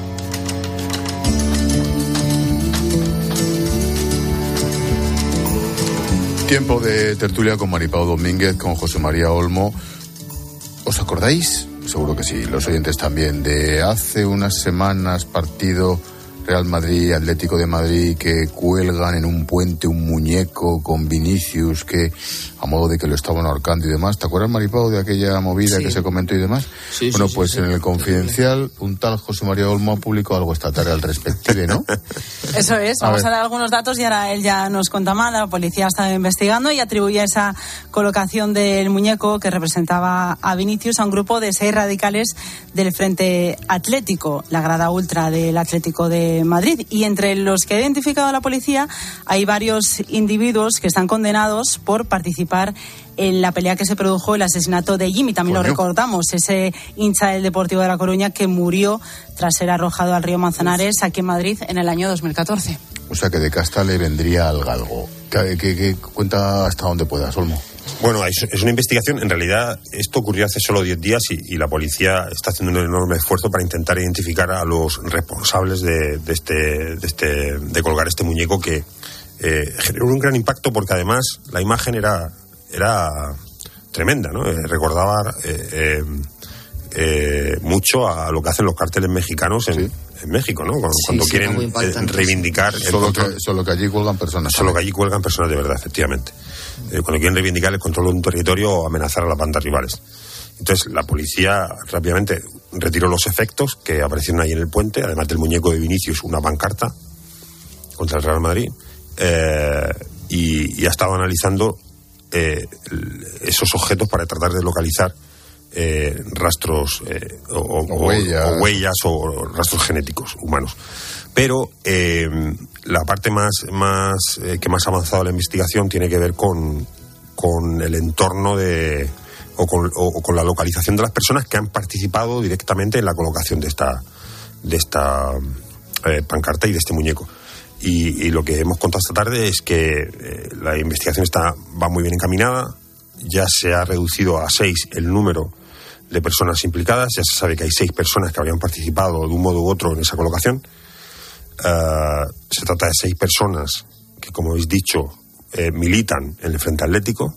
Tiempo de tertulia con Maripau Domínguez, con José María Olmo. ¿Os acordáis? Seguro que sí, los oyentes también, de hace unas semanas partido Real Madrid, Atlético de Madrid, que cuelgan en un puente un muñeco con Vinicius, que a modo de que lo estaban ahorcando y demás. ¿Te acuerdas, Maripau, de aquella movida sí. que se comentó y demás? Sí, bueno, sí, pues sí, en sí. el Confidencial, un tal José María Olmo ha publicado algo esta tarde al respecto, ¿no? Eso es, vamos a, a dar algunos datos y ahora él ya nos cuenta más. La policía ha estado investigando y atribuye esa colocación del muñeco que representaba a Vinicius a un grupo de seis radicales del Frente Atlético, la grada ultra del Atlético de Madrid. Y entre los que ha identificado la policía hay varios individuos que están condenados por participar en la pelea que se produjo, el asesinato de Jimmy. También Coño. Lo recordamos, ese hincha del Deportivo de La Coruña que murió tras ser arrojado al río Manzanares aquí en Madrid en el año dos mil catorce. O sea que de casta le vendría al galgo. ¿Qué, qué, qué cuenta hasta donde puedas, Olmo? Bueno, es una investigación. En realidad, esto ocurrió hace solo diez días y, y la policía está haciendo un enorme esfuerzo para intentar identificar a los responsables de, de, este, de, este, de colgar este muñeco que eh, generó un gran impacto porque además la imagen era, era tremenda, ¿no? Eh, recordaba eh, eh, eh, mucho a lo que hacen los cárteles mexicanos en, sí. en México, ¿no? Cuando, Sí, cuando sí, quieren eh, reivindicar... el Solo control, que, solo que allí cuelgan personas. Solo que allí cuelgan personas de verdad, efectivamente. Eh, cuando quieren reivindicar el control de un territorio o amenazar a las bandas rivales. Entonces la policía rápidamente retiró los efectos que aparecieron ahí en el puente, además del muñeco de Vinicius, una pancarta contra el Real Madrid, eh, y, y ha estado analizando eh, esos objetos para tratar de localizar eh, rastros eh, o, o, o, huellas. o huellas o rastros genéticos humanos. Pero eh, la parte más, más eh, que más ha avanzado la investigación tiene que ver con, con el entorno de o con, o, o con la localización de las personas que han participado directamente en la colocación de esta de esta eh, pancarta y de este muñeco. Y, y lo que hemos contado esta tarde es que eh, la investigación está va muy bien encaminada. Ya se ha reducido a seis el número de personas implicadas. Ya se sabe que hay seis personas que habrían participado de un modo u otro en esa colocación. Uh, se trata de seis personas que, como habéis dicho, eh, militan en el Frente Atlético,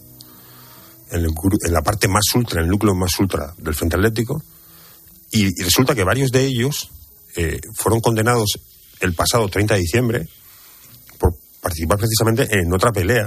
en, el, en la parte más ultra, en el núcleo más ultra del Frente Atlético, y, y resulta que varios de ellos eh, fueron condenados el pasado treinta de diciembre por participar precisamente en otra pelea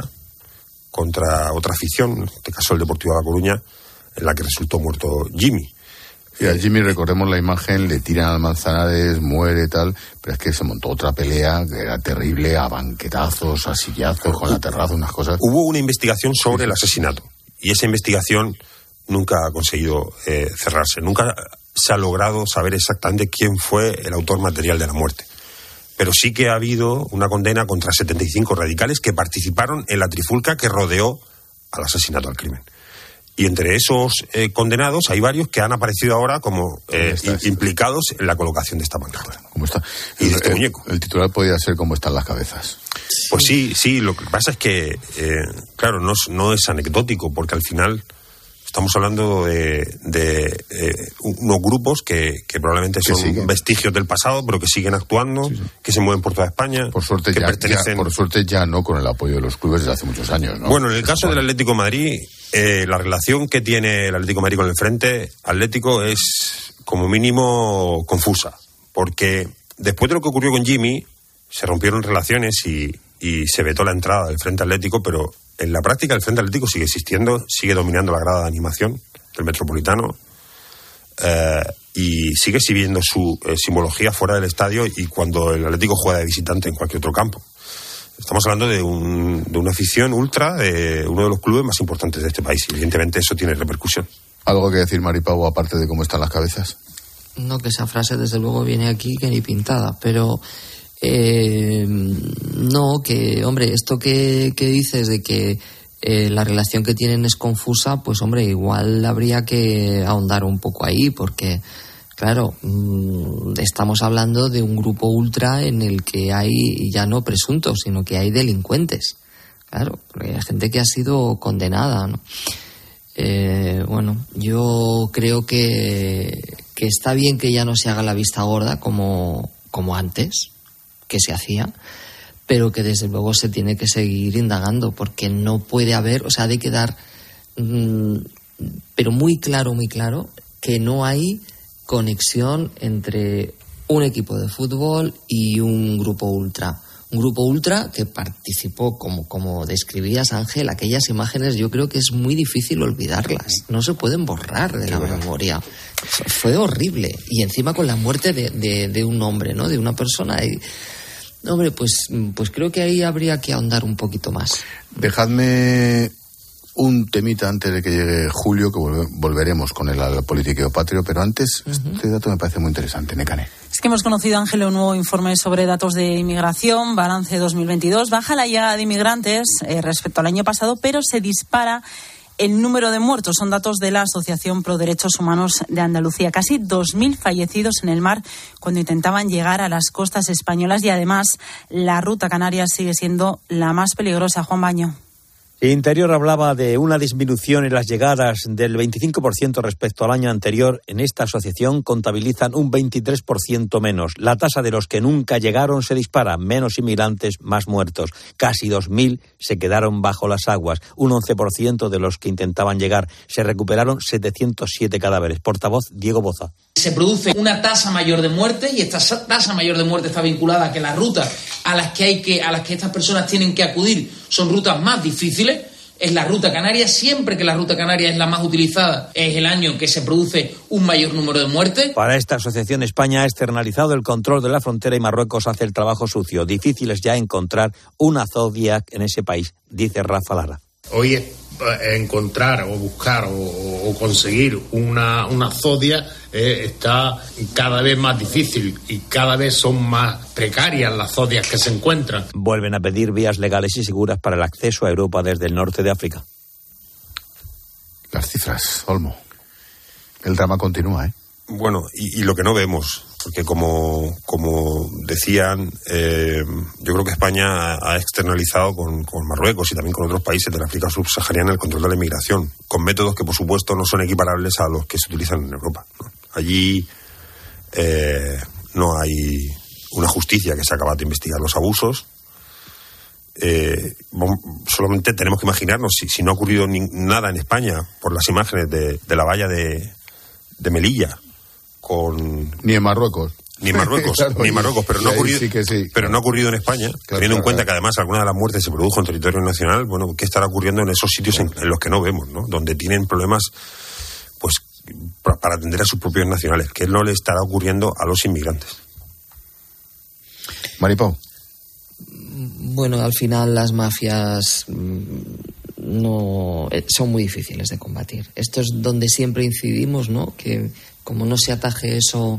contra otra afición, en este caso el Deportivo de La Coruña, en la que resultó muerto Jimmy. Y a Jimmy, recordemos la imagen, le tiran al Manzanares, muere tal, pero es que se montó otra pelea que era terrible, a banquetazos, a sillazos, con la terraza, unas cosas. Hubo una investigación sobre el asesinato y esa investigación nunca ha conseguido eh, cerrarse, nunca se ha logrado saber exactamente quién fue el autor material de la muerte. Pero sí que ha habido una condena contra setenta y cinco radicales que participaron en la trifulca que rodeó al asesinato, al crimen. Y entre esos eh, condenados hay varios que han aparecido ahora como eh, implicados en la colocación de esta pancarta. ¿Cómo está? Y de este el, muñeco. El titular podría ser ¿cómo están las cabezas? Pues sí, sí, lo que pasa es que, eh, claro, no, no es anecdótico, porque al final estamos hablando de, de eh, unos grupos que, que probablemente son que vestigios del pasado, pero que siguen actuando, sí, sí. que se mueven por toda España. Por suerte, que ya, pertenecen... ya, por suerte ya no con el apoyo de los clubes desde hace muchos años, ¿no? Bueno, en el caso del Atlético de Madrid, eh, la relación que tiene el Atlético de Madrid con el Frente Atlético es como mínimo confusa, porque después de lo que ocurrió con Jimmy, se rompieron relaciones y, y se vetó la entrada del Frente Atlético, pero en la práctica el Frente Atlético sigue existiendo, sigue dominando la grada de animación del Metropolitano eh, y sigue exhibiendo su eh, simbología fuera del estadio y cuando el Atlético juega de visitante en cualquier otro campo. Estamos hablando de, un, de una afición ultra de uno de los clubes más importantes de este país y evidentemente eso tiene repercusión. ¿Algo que decir, Maripau, aparte de cómo están las cabezas? No, que esa frase desde luego viene aquí que ni pintada, pero... Eh, no, que, hombre, esto que, que dices de que eh, la relación que tienen es confusa, pues, hombre, igual habría que ahondar un poco ahí, porque, claro, mmm, estamos hablando de un grupo ultra en el que hay ya no presuntos, sino que hay delincuentes. Claro, porque hay gente que ha sido condenada, ¿no? Eh, bueno, yo creo que, que está bien que ya no se haga la vista gorda como, como antes, que se hacía, pero que desde luego se tiene que seguir indagando, porque no puede haber, o sea, hay que dar, mmm, pero muy claro, muy claro, que no hay conexión entre un equipo de fútbol y un grupo ultra. Un grupo ultra que participó, como, como describías, Ángel, aquellas imágenes yo creo que es muy difícil olvidarlas, no se pueden borrar de la memoria. Fue horrible, y encima con la muerte de, de, de un hombre, ¿no? De una persona. Y, hombre, pues, pues creo que ahí habría que ahondar un poquito más. Dejadme un temita antes de que llegue Julio, que volve, volveremos con el al politiqueo patrio, pero antes, uh-huh. este dato me parece muy interesante, Nekane. Es que hemos conocido, Ángel, un nuevo informe sobre datos de inmigración, balance dos mil veintidós. Baja la llegada de inmigrantes eh, respecto al año pasado, pero se dispara el número de muertos. Son datos de la Asociación Pro Derechos Humanos de Andalucía. Casi dos mil fallecidos en el mar cuando intentaban llegar a las costas españolas y además la ruta canaria sigue siendo la más peligrosa. Juan Baño. Interior hablaba de una disminución en las llegadas del veinticinco por ciento respecto al año anterior. En esta asociación contabilizan un veintitrés por ciento menos. La tasa de los que nunca llegaron se dispara. Menos inmigrantes, más muertos. Casi dos mil se quedaron bajo las aguas. Un once por ciento de los que intentaban llegar. Se recuperaron setecientos siete cadáveres. Portavoz Diego Boza. Se produce una tasa mayor de muerte y esta tasa mayor de muerte está vinculada a que las rutas a las que hay que a las que estas personas tienen que acudir son rutas más difíciles. Es la ruta canaria, siempre que la ruta canaria es la más utilizada, es el año que se produce un mayor número de muertes. Para esta asociación, España ha externalizado el control de la frontera y Marruecos hace el trabajo sucio. Difícil es ya encontrar una Zodiac en ese país, dice Rafa Lara. Hoy es encontrar o buscar o, o conseguir una, una Zodiac eh, está cada vez más difícil y cada vez son más precarias las Zodiacs que se encuentran. Vuelven a pedir vías legales y seguras para el acceso a Europa desde el norte de África. Las cifras, Olmo. El drama continúa, ¿eh? Bueno, y, y lo que no vemos, porque como, como decían, eh, yo creo que España ha externalizado con, con Marruecos y también con otros países de la África subsahariana el control de la inmigración, con métodos que por supuesto no son equiparables a los que se utilizan en Europa, ¿no? Allí eh, no hay una justicia que sea capaz de investigar los abusos. Eh, solamente tenemos que imaginarnos si, si no ha ocurrido ni, nada en España por las imágenes de, de la valla de, de Melilla. Con... Ni en Marruecos. Ni en Marruecos, claro, ni en Marruecos, pero no ha ocurrido, sí sí, pero claro. no ha ocurrido en España, claro, teniendo claro, en cuenta claro. que además alguna de las muertes se produjo en territorio nacional. Bueno, ¿qué estará ocurriendo en esos sitios en, en los que no vemos, ¿no? Donde tienen problemas, pues, para, para atender a sus propios nacionales? ¿Qué no le estará ocurriendo a los inmigrantes? Maripau. Bueno, al final las mafias no son muy difíciles de combatir. Esto es donde siempre incidimos, ¿no? Que como no se ataje eso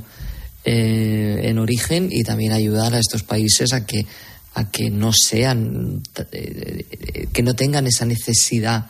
eh, en origen, y también ayudar a estos países a que a que no sean eh, que no tengan esa necesidad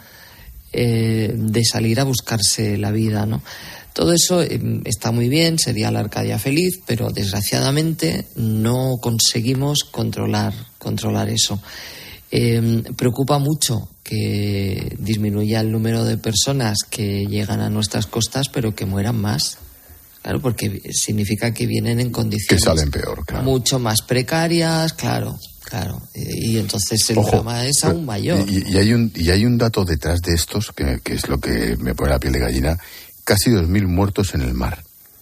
eh, de salir a buscarse la vida, ¿no? Todo eso eh, está muy bien, sería la Arcadia feliz, pero desgraciadamente no conseguimos controlar controlar eso. Eh, preocupa mucho que disminuya el número de personas que llegan a nuestras costas, pero que mueran más. Claro, porque significa que vienen en condiciones que salen peor, claro. mucho más precarias, claro, claro. Y, y entonces el Ojo, drama es aún mayor. Y, y, hay un, y hay un dato detrás de estos que, que es lo que me pone la piel de gallina. Casi dos mil muertos en el mar.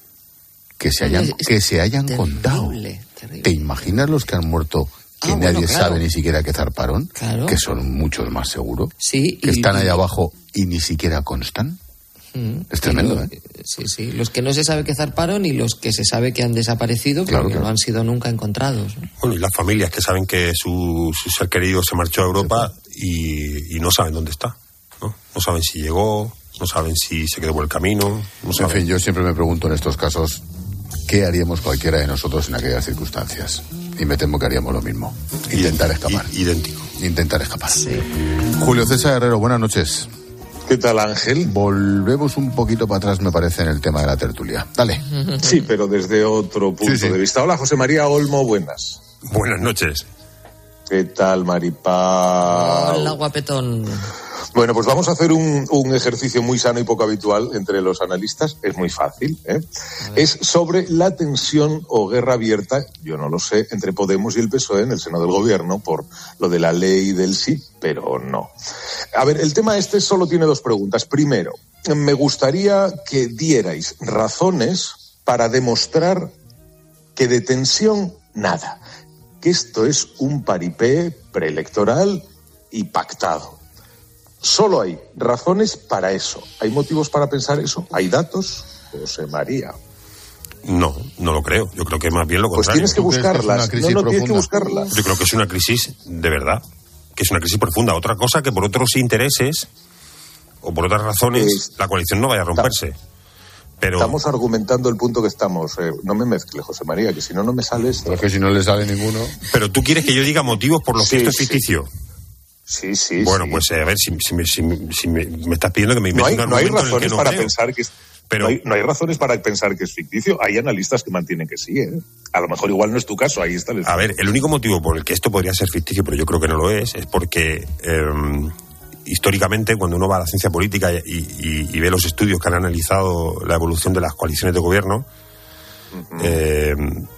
Que se hayan, es, que se hayan terrible, contado. Terrible. ¿Te imaginas los que han muerto que ah, nadie bueno, claro. sabe ni siquiera que zarparon? Claro. Que son muchos más seguro. Sí. Que y, están ahí y... abajo y ni siquiera constan. Mm, es tremendo, lo, ¿eh? Sí, sí. Los que no se sabe que zarparon y los que se sabe que han desaparecido, claro, porque claro. no han sido nunca encontrados, ¿no? Bueno, y las familias que saben que su, su ser querido se marchó a Europa y, y no saben dónde está, ¿no? No saben si llegó, no saben si se quedó por el camino. No saben. En fin, yo siempre me pregunto en estos casos, ¿qué haríamos cualquiera de nosotros en aquellas circunstancias? Y me temo que haríamos lo mismo. Intentar escapar. I, idéntico. Intentar escapar. Sí. Julio César Herrero, buenas noches. ¿Qué tal, Ángel? Volvemos un poquito para atrás, me parece, en el tema de la tertulia. Dale. Sí, pero desde otro punto sí, sí. de vista. Hola, José María Olmo, buenas. Buenas noches. ¿Qué tal, Maripau? Hola, guapetón. Bueno, pues vamos a hacer un, un ejercicio muy sano y poco habitual entre los analistas. Es muy fácil, ¿eh? Es sobre la tensión o guerra abierta, yo no lo sé, entre Podemos y el P S O E en el seno del gobierno por lo de la ley del sí, pero no. A ver, el tema este solo tiene dos preguntas. Primero, me gustaría que dierais razones para demostrar que de tensión nada, que esto es un paripé preelectoral y pactado. Solo hay razones para eso. ¿Hay motivos para pensar eso? ¿Hay datos? José María. No, no lo creo. Yo creo que más bien lo contrario. Pues tienes que buscarlas. Que no, no, tienes que buscarlas. Yo creo que es una crisis de verdad. Que es una crisis profunda. Otra cosa que por otros intereses o por otras razones es... la coalición no vaya a romperse. Pero... Estamos argumentando el punto que estamos. Eh, no me mezcle, José María, que si no, no me sale esto. Pero es que si no le sale ninguno... Pero tú quieres que yo diga motivos por los sí, que esto es ficticio. Sí. Sí, sí, bueno, sí. pues eh, a ver, si, si, si, si me, me estás pidiendo que me invente no un argumento no hay en el razones que no para creo. pensar que es, pero... no, hay, no hay razones para pensar que es ficticio. Hay analistas que mantienen que sí, ¿eh? A lo mejor igual no es tu caso, ahí está el... A ver, el único motivo por el que esto podría ser ficticio, pero yo creo que no lo es, es porque eh, históricamente, cuando uno va a la ciencia política y, y, y ve los estudios que han analizado la evolución de las coaliciones de gobierno, uh-huh. eh,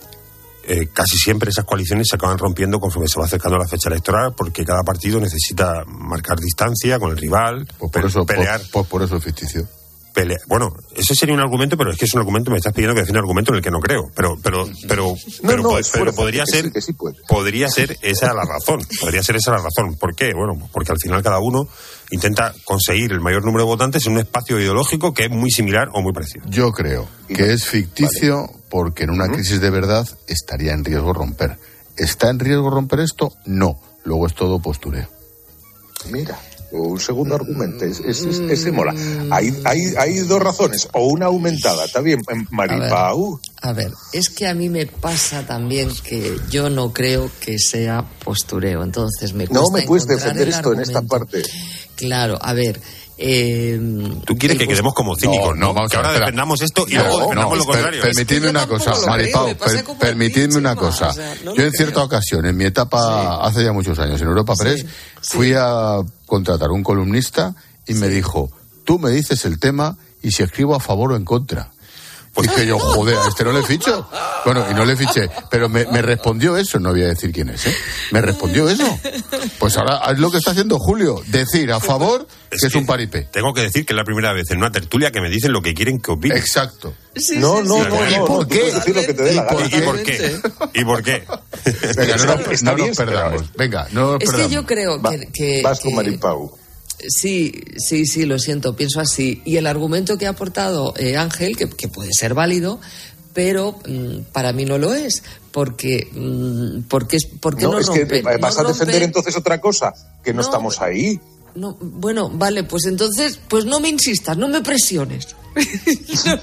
eh, casi siempre esas coaliciones se acaban rompiendo conforme se va acercando la fecha electoral, porque cada partido necesita marcar distancia con el rival, pues por eso, pelear. Por, por, por eso es ficticio. Pelea. Bueno, ese sería un argumento, pero es que es un argumento, me estás pidiendo que defienda un argumento en el que no creo. Pero, pero, pero, no, pero, no, po- es pero fuerza, podría que ser, sí, que sí puede. podría ser esa la razón. Podría ser esa la razón. ¿Por qué? Bueno, porque al final cada uno intenta conseguir el mayor número de votantes en un espacio ideológico que es muy similar o muy parecido. Yo creo que es ficticio vale. porque en una crisis de verdad estaría en riesgo romper. ¿Está en riesgo romper esto? No. Luego es todo postureo. Mira. Un segundo argumento, es, es, es, ese mola. Hay, hay, hay dos razones, o una aumentada, está bien, Maripau. A ver, a ver, es que a mí me pasa también que yo no creo que sea postureo, entonces me cuesta No me puedes defender esto argumento. En esta parte. Claro, a ver... Eh, Tú quieres que quedemos como cínicos, ¿no? no, ¿no? Que ahora espera. defendamos esto y no, luego defendamos no, lo contrario. Per, permitidme una cosa, Maripau, per, permitidme una cosa. O sea, no yo en cierta creo. ocasión, en mi etapa, sí. hace ya muchos años, en Europa Press, sí, fui sí. a contratar un columnista y sí. me dijo, tú me dices el tema y si escribo a favor o en contra. Pues dije yo, joder, a este no le ficho. Bueno, y no le fiché, pero me, me respondió eso, no voy a decir quién es, ¿eh? Me respondió eso. Pues ahora es lo que está haciendo Julio, decir a favor es que es un paripé. Tengo que decir que es la primera vez en una tertulia que me dicen lo que quieren que opine. Exacto. Sí, no, sí, no, sí, no, no, ¿Y no, por no, qué? Decir lo que te dé la gana. ¿Y por qué? ¿Y por qué? Venga, no, no, no nos perdamos. Venga, no nos es perdamos. que yo creo que... Va, que vas con que... Maripau. Sí, sí, sí, lo siento, pienso así. Y el argumento que ha aportado eh, Ángel, que, que puede ser válido, pero mmm, para mí no lo es, porque mmm, porque es porque no, no es rompen, que vas no a defender rompen. Entonces otra cosa, que no, no estamos ahí. No, bueno, vale, pues entonces, pues no me insistas, no me presiones. no.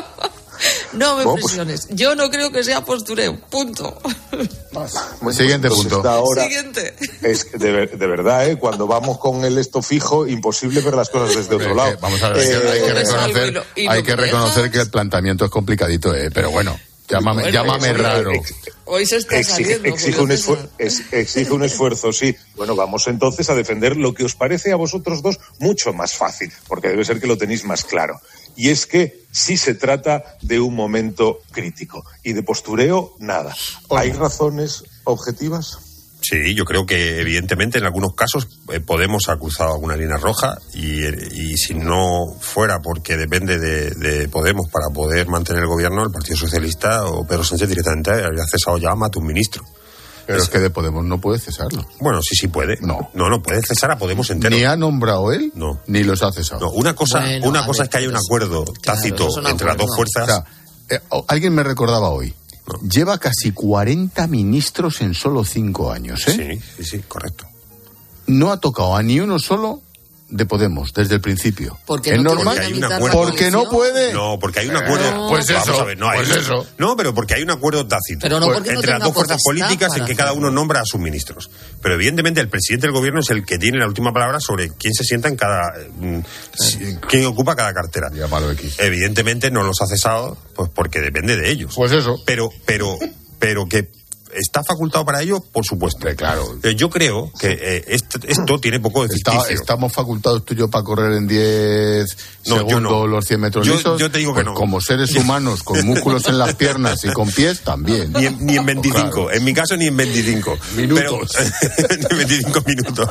No me no, presiones. Pues... Yo no creo que sea postureo. Punto. Bueno, Siguiente pues punto. Ahora Siguiente. Es de, de verdad, ¿eh? Cuando vamos con el esto fijo, imposible ver las cosas desde otro lado. Vamos a ver, eh, hay que reconocer, y lo, y hay que, reconocer que el planteamiento es complicadito, ¿eh? Pero bueno, llámame, bueno, llámame eso, raro. Ex, Hoy se está exige, saliendo. Exige un, esfuer- ex, exige un esfuerzo, sí. Bueno, vamos entonces a defender lo que os parece a vosotros dos mucho más fácil, porque debe ser que lo tenéis más claro. Y es que sí se trata de un momento crítico. Y de postureo, nada. ¿Hay razones objetivas? Sí, yo creo que evidentemente en algunos casos eh, Podemos ha cruzado alguna línea roja y, y si no fuera porque depende de, de Podemos para poder mantener el gobierno, el Partido Socialista o Pedro Sánchez directamente habría cesado ya a más de un ministro. Pero es, es que de Podemos no puede cesarlo. Bueno, sí, sí puede. No. No, no puede cesar a Podemos entero. Ni ha nombrado él, no. ni los ha cesado. No, una cosa, bueno, una cosa ver, es que haya un acuerdo tácito claro, entre las dos fuerzas. O sea, eh, alguien me recordaba hoy. No. Lleva casi cuarenta ministros en solo cinco años, ¿eh? Sí, sí, sí, correcto. No ha tocado a ni uno solo de Podemos desde el principio. Porque ¿Es no normal? Porque hay un acuerdo. Porque no puede. No, porque hay un acuerdo. No. Pues Vamos eso. A ver, no, hay pues un... eso. no, pero porque hay un acuerdo tácito pero no porque entre no las dos fuerzas políticas en que cada uno nombra a sus ministros. Pero evidentemente el presidente del gobierno es el que tiene la última palabra sobre quién se sienta en cada, sí. quién ocupa cada cartera. Llámalo X. Evidentemente no los ha cesado, pues porque depende de ellos. Pues eso. Pero, pero, pero que ¿está facultado para ello? Por supuesto. Sí, claro. Yo creo que eh, esto, esto tiene poco de ficticio. Está, ¿Estamos facultados tú y yo para correr en diez no, segundos no. los cien metros yo, lisos? Yo te digo pues que no. Como seres humanos con músculos en las piernas y con pies, también. Ni en, ni en veinticinco. Claro. En mi caso, ni en veinticinco. Minutos. Pero, ni en veinticinco minutos.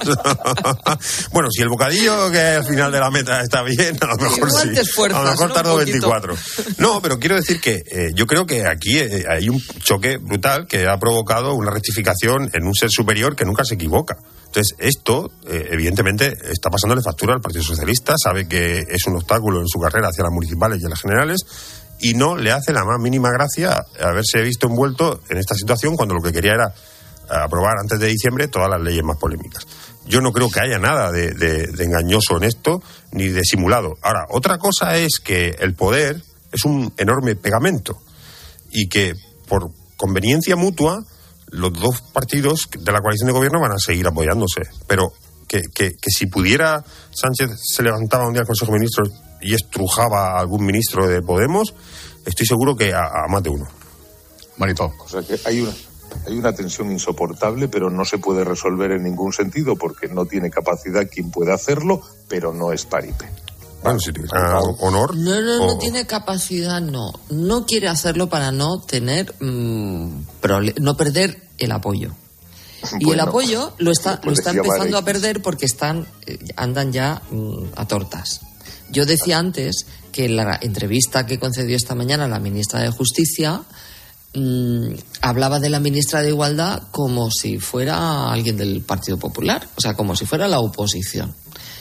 Bueno, si el bocadillo que al final de la meta está bien, a lo mejor sí. Fuerzas, a lo mejor tardo veinticuatro. No, pero quiero decir que eh, yo creo que aquí eh, hay un choque brutal que ha provocado una rectificación en un ser superior que nunca se equivoca. Entonces, esto, eh, evidentemente, está pasándole factura al Partido Socialista, sabe que es un obstáculo en su carrera hacia las municipales y a las generales, y no le hace la más mínima gracia haberse visto envuelto en esta situación cuando lo que quería era aprobar antes de diciembre todas las leyes más polémicas. Yo no creo que haya nada de, de, de engañoso en esto, ni de simulado. Ahora, otra cosa es que el poder es un enorme pegamento, y que por conveniencia mutua los dos partidos de la coalición de gobierno van a seguir apoyándose, pero que, que, que si pudiera Sánchez se levantaba un día al Consejo de Ministros y estrujaba a algún ministro de Podemos, estoy seguro que a, a más de uno. Maripau. O sea que hay una, Hay una tensión insoportable, pero no se puede resolver en ningún sentido porque no tiene capacidad quien pueda hacerlo, pero no es Paripe. Bueno, si tuviera honor. No, no, o... no tiene capacidad, no. No quiere hacerlo para no tener, mmm, prole- no perder el apoyo. Y bueno, el apoyo lo está, lo está empezando a perder porque están, eh, andan ya mmm, a tortas. Yo decía antes que en la entrevista que concedió esta mañana la ministra de Justicia mmm, hablaba de la ministra de Igualdad como si fuera alguien del Partido Popular, o sea, como si fuera la oposición.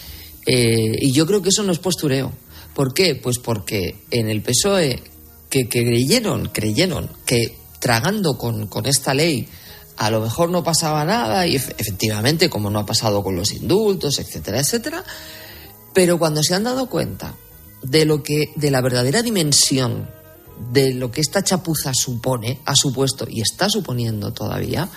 Eh, y yo creo que eso no es postureo. ¿Por qué? Pues porque en el P S O E que, que creyeron, creyeron que tragando con, con esta ley a lo mejor no pasaba nada, y efectivamente, como no ha pasado con los indultos, etcétera, etcétera, pero cuando se han dado cuenta de lo que, de la verdadera dimensión de lo que esta chapuza supone, ha supuesto y está suponiendo todavía,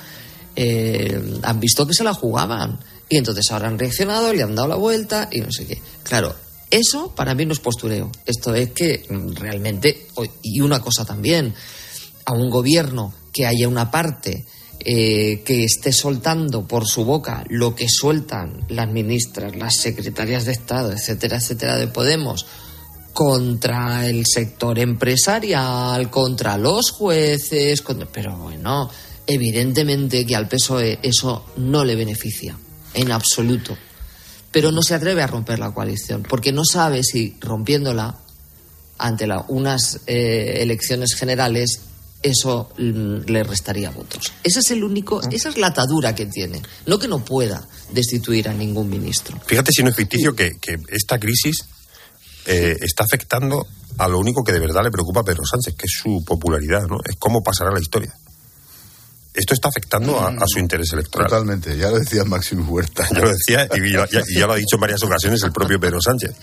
eh, han visto que se la jugaban. Y entonces ahora han reaccionado, le han dado la vuelta y no sé qué. Claro, eso para mí no es postureo. Esto es que realmente, y una cosa también, a un gobierno que haya una parte eh, que esté soltando por su boca lo que sueltan las ministras, las secretarias de Estado, etcétera, etcétera, de Podemos, contra el sector empresarial, contra los jueces, contra... pero bueno, evidentemente que al P S O E eso no le beneficia. En absoluto. Pero no se atreve a romper la coalición, porque no sabe si rompiéndola ante la, unas eh, elecciones generales eso mm, le restaría votos. Ese es el único, esa es la atadura que tiene. No que no pueda destituir a ningún ministro. Fíjate si no es ficticio que, que esta crisis eh, está afectando a lo único que de verdad le preocupa a Pedro Sánchez, que es su popularidad, ¿no? Es cómo pasará la historia. Esto está afectando a, a su interés electoral. Totalmente, ya lo decía Máximo Huerta. Ya lo decía y ya, ya, ya lo ha dicho en varias ocasiones el propio Pedro Sánchez.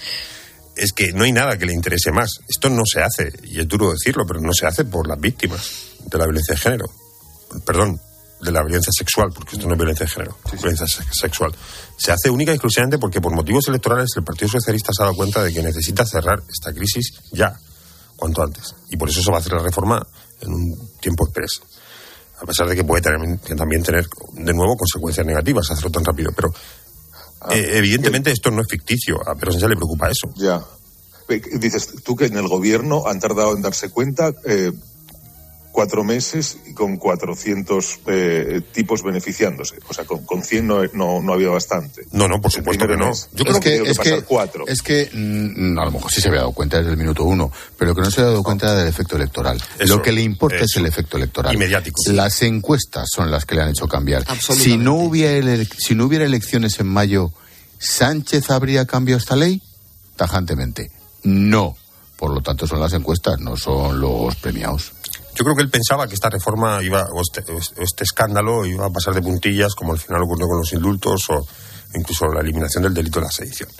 Es que no hay nada que le interese más. Esto no se hace, y es duro decirlo, pero no se hace por las víctimas de la violencia de género. Perdón, de la violencia sexual, porque esto no es violencia de género, sí, sí. Violencia sexual. Se hace única y exclusivamente porque por motivos electorales el Partido Socialista se ha dado cuenta de que necesita cerrar esta crisis ya, cuanto antes. Y por eso se va a hacer la reforma en un tiempo expreso. A pesar de que puede tener, también tener, de nuevo, consecuencias negativas hacerlo tan rápido. Pero, ah, eh, evidentemente, esto no es ficticio. A Pedro Sánchez le preocupa eso. Ya. Dices tú que en el gobierno han tardado en darse cuenta eh, cuatro meses y con cuatrocientos eh, tipos beneficiándose. O sea, con, con cien no, no, no había bastante. No, no, por supuesto que no. Yo creo que, que es que, cuatro. Es que mm, a lo mejor sí se había dado cuenta desde el minuto uno, pero lo que no se había dado cuenta era del efecto electoral. Eso, lo que le importa eso. Es el efecto electoral. Y mediático. Las encuestas son las que le han hecho cambiar. Si no hubiera, ele- si no hubiera elecciones en mayo, ¿Sánchez habría cambiado esta ley? Tajantemente. No. Por lo tanto, son las encuestas, no son los premiados. Yo creo que él pensaba que esta reforma iba, o este, este escándalo iba a pasar de puntillas, como al final ocurrió con los indultos, o incluso la eliminación del delito de la sedición.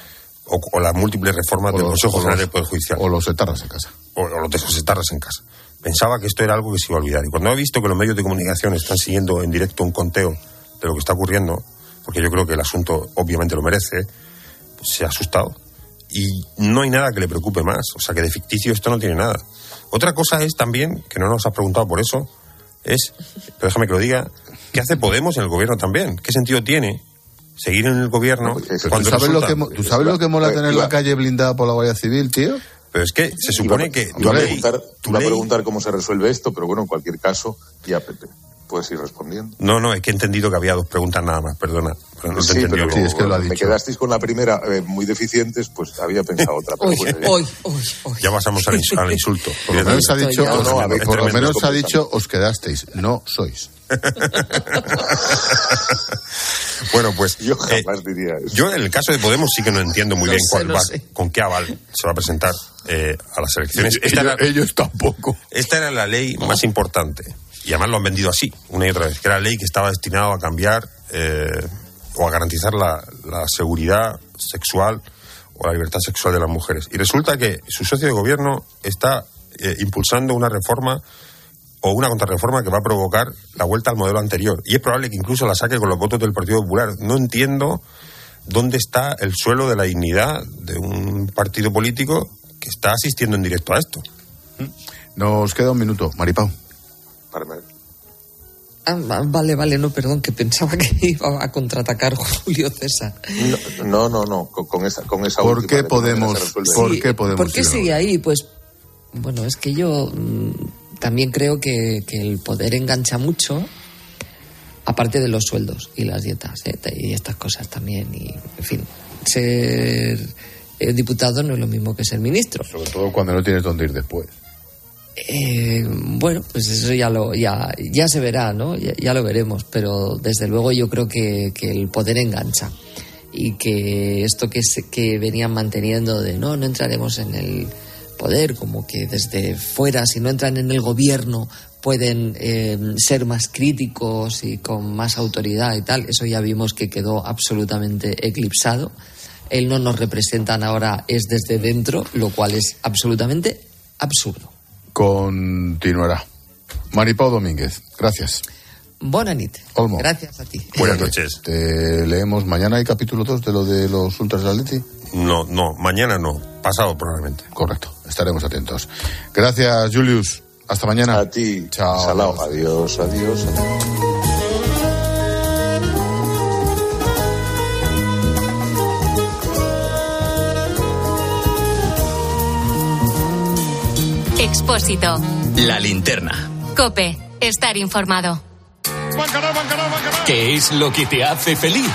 O, o las múltiples reformas del Consejo General del Poder Judicial. O los etarras en casa. O, o los de los etarras en casa. Pensaba que esto era algo que se iba a olvidar. Y cuando ha visto que los medios de comunicación están siguiendo en directo un conteo de lo que está ocurriendo, porque yo creo que el asunto obviamente lo merece, pues se ha asustado. Y no hay nada que le preocupe más. O sea, que de ficticio esto no tiene nada. Otra cosa es también, que no nos has preguntado por eso, es, pero déjame que lo diga, ¿qué hace Podemos en el gobierno también? ¿Qué sentido tiene seguir en el gobierno cuando ¿tú sabes, resulta... lo que, ¿tú sabes lo que mola tener la calle blindada por la Guardia Civil, tío? Pero es que se supone iba, que... Iba a preguntar, iba a preguntar cómo se resuelve esto, pero bueno, en cualquier caso, ya, Pepe, puedes ir respondiendo. No, no, es que he entendido que había dos preguntas nada más, perdona. Pero no sí, te pero sí, es que lo ha me dicho. quedasteis con la primera eh, muy deficientes, pues había pensado otra. Pero hoy, bueno, hoy, hoy, hoy. Ya pasamos al, ins- al insulto. Por lo menos ha dicho, no, no, a ver, por lo tremendo, menos ha dicho os quedasteis, no sois. Bueno, pues yo jamás eh, diría eso. Yo en el caso de Podemos sí que no entiendo muy no bien sé, cuál no va, sé. con qué aval se va a presentar eh, a las elecciones. Ellos, Esta era, ellos tampoco. Esta era la ley más importante y además lo han vendido así, una y otra vez, que era la ley que estaba destinada a cambiar eh, o a garantizar la, la seguridad sexual o la libertad sexual de las mujeres. Y resulta que su socio de gobierno está eh, impulsando una reforma o una contrarreforma que va a provocar la vuelta al modelo anterior. Y es probable que incluso la saque con los votos del Partido Popular. No entiendo dónde está el suelo de la dignidad de un partido político que está asistiendo en directo a esto. Nos queda un minuto, Maripau. Ah, vale, vale, no, perdón, que pensaba que iba a contraatacar Julio César. No, no, no, con, con esa, con esa ¿Por qué podemos, ¿por sí, qué podemos? ¿Por qué sigue ahí? Pues, bueno, es que yo mmm, también creo que, que el poder engancha mucho, aparte de los sueldos y las dietas, ¿eh? Y estas cosas también, y, en fin, ser eh, diputado no es lo mismo que ser ministro. Sobre todo cuando no tienes dónde ir después. Eh, bueno, pues eso ya lo ya ya se verá, ¿no? Ya, ya lo veremos, pero desde luego yo creo que, que el poder engancha y que esto que se, que venían manteniendo de no no entraremos en el poder, como que desde fuera, si no entran en el gobierno pueden eh, ser más críticos y con más autoridad y tal, eso ya vimos que quedó absolutamente eclipsado. El no nos representan ahora es desde dentro, lo cual es absolutamente absurdo. Continuará. Maripau Domínguez, gracias. Buenas noches. Olmo. Gracias a ti. Buenas noches. Te leemos mañana hay capítulo dos de lo de los Ultras del Atleti. No, no, mañana no, pasado probablemente. Correcto, estaremos atentos. Gracias, Julius. Hasta mañana. A ti. Chao. Salao. Adiós, adiós. Expósito. La linterna. COPE. Estar informado. ¿Qué es lo que te hace feliz?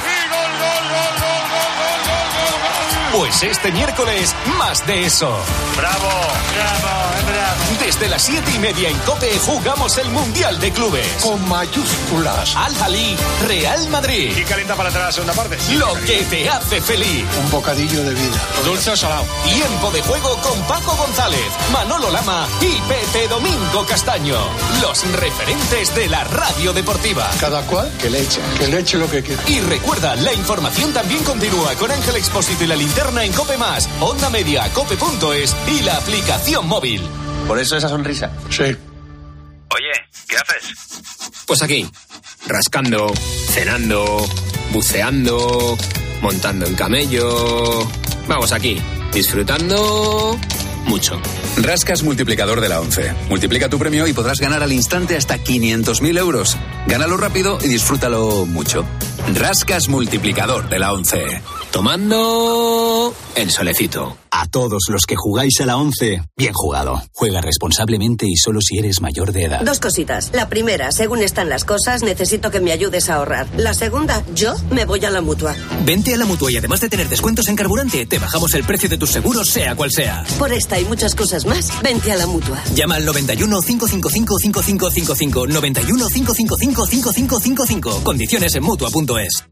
Pues este miércoles, más de eso. ¡Bravo! ¡Bravo! ¡Bravo! Desde las siete y media en COPE jugamos el Mundial de Clubes. Con mayúsculas. Al-Ahly, Real Madrid. ¿Y calienta para atrás la segunda parte? Lo que te hace feliz. Un bocadillo de vida. ¿Dulce o salado? Tiempo de juego con Paco González, Manolo Lama y Pepe Domingo Castaño. Los referentes de la radio deportiva. Cada cual que le eche. Que le eche lo que quiera. Y recuerda, la información también continúa con Ángel Expósito y la linterna en COPE Más, Onda Media, cope punto es y la aplicación móvil. ¿Por eso esa sonrisa? Sí. Oye, ¿qué haces? Pues aquí, rascando, cenando, buceando, montando en camello. Vamos aquí, disfrutando mucho. Rascas multiplicador de la ONCE. Multiplica tu premio y podrás ganar al instante hasta quinientos mil euros. Gánalo rápido y disfrútalo mucho. Rascas multiplicador de la ONCE. Tomando el solecito. A todos los que jugáis a la ONCE, bien jugado. Juega responsablemente y solo si eres mayor de edad. Dos cositas. La primera, según están las cosas, necesito que me ayudes a ahorrar. La segunda, yo me voy a la Mutua. Vente a la Mutua y además de tener descuentos en carburante, te bajamos el precio de tus seguros, sea cual sea. Por esta y muchas cosas más, vente a la Mutua. Llama al noventa y uno, cinco cinco cinco, cinco cinco cinco cinco, noventa y uno, cinco cinco cinco, cinco cinco cinco cinco. Condiciones en Mutua punto es.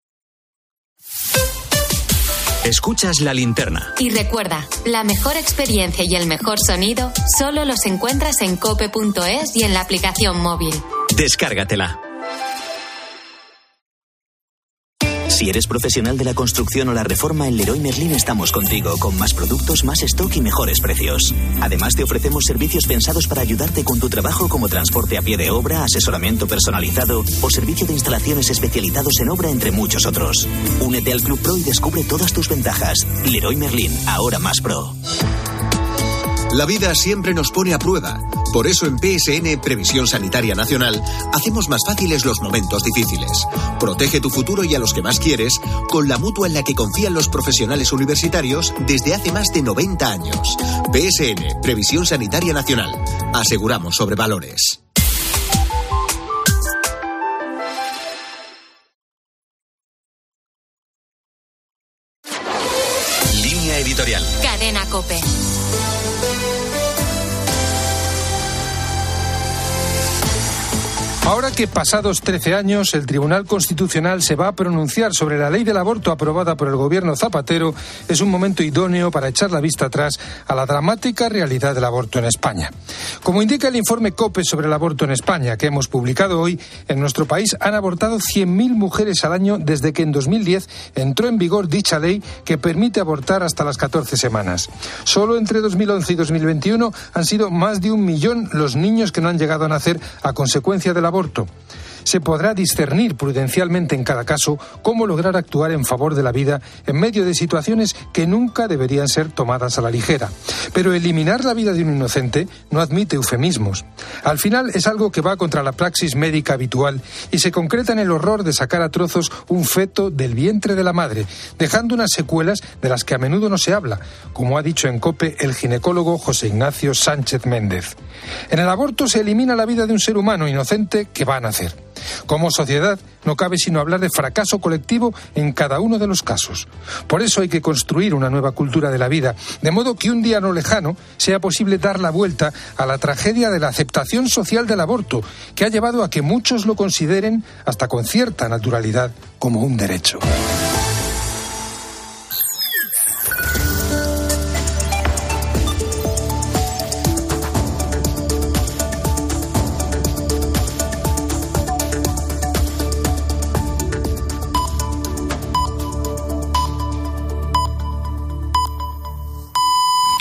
Escuchas la linterna. Y recuerda, la mejor experiencia y el mejor sonido solo los encuentras en cope punto es y en la aplicación móvil. Descárgatela. Si eres profesional de la construcción o la reforma, en Leroy Merlin estamos contigo, con más productos, más stock y mejores precios. Además, te ofrecemos servicios pensados para ayudarte con tu trabajo, como transporte a pie de obra, asesoramiento personalizado o servicio de instalaciones especializados en obra, entre muchos otros. Únete al Club Pro y descubre todas tus ventajas. Leroy Merlin, ahora más pro. La vida siempre nos pone a prueba. Por eso en P S N, Previsión Sanitaria Nacional, hacemos más fáciles los momentos difíciles. Protege tu futuro y a los que más quieres con la mutua en la que confían los profesionales universitarios desde hace más de noventa años. P S N, Previsión Sanitaria Nacional. Aseguramos sobre valores. Línea editorial. Cadena COPE. Ahora que pasados trece años el Tribunal Constitucional se va a pronunciar sobre la ley del aborto aprobada por el gobierno Zapatero, es un momento idóneo para echar la vista atrás a la dramática realidad del aborto en España. Como indica el informe COPE sobre el aborto en España, que hemos publicado hoy, en nuestro país han abortado cien mil mujeres al año desde que en dos mil diez entró en vigor dicha ley que permite abortar hasta las catorce semanas. Solo entre dos mil once y dos mil veintiuno han sido más de un millón los niños que no han llegado a nacer a consecuencia del aborto. se podrá discernir prudencialmente en cada caso cómo lograr actuar en favor de la vida en medio de situaciones que nunca deberían ser tomadas a la ligera. Pero eliminar la vida de un inocente no admite eufemismos. Al final es algo que va contra la praxis médica habitual y se concreta en el horror de sacar a trozos un feto del vientre de la madre, dejando unas secuelas de las que a menudo no se habla, como ha dicho en COPE el ginecólogo José Ignacio Sánchez Méndez. En el aborto se elimina la vida de un ser humano inocente que va a nacer. Como sociedad, no cabe sino hablar de fracaso colectivo en cada uno de los casos. Por eso hay que construir una nueva cultura de la vida, de modo que un día no lejano sea posible dar la vuelta a la tragedia de la aceptación social del aborto, que ha llevado a que muchos lo consideren, hasta con cierta naturalidad, como un derecho.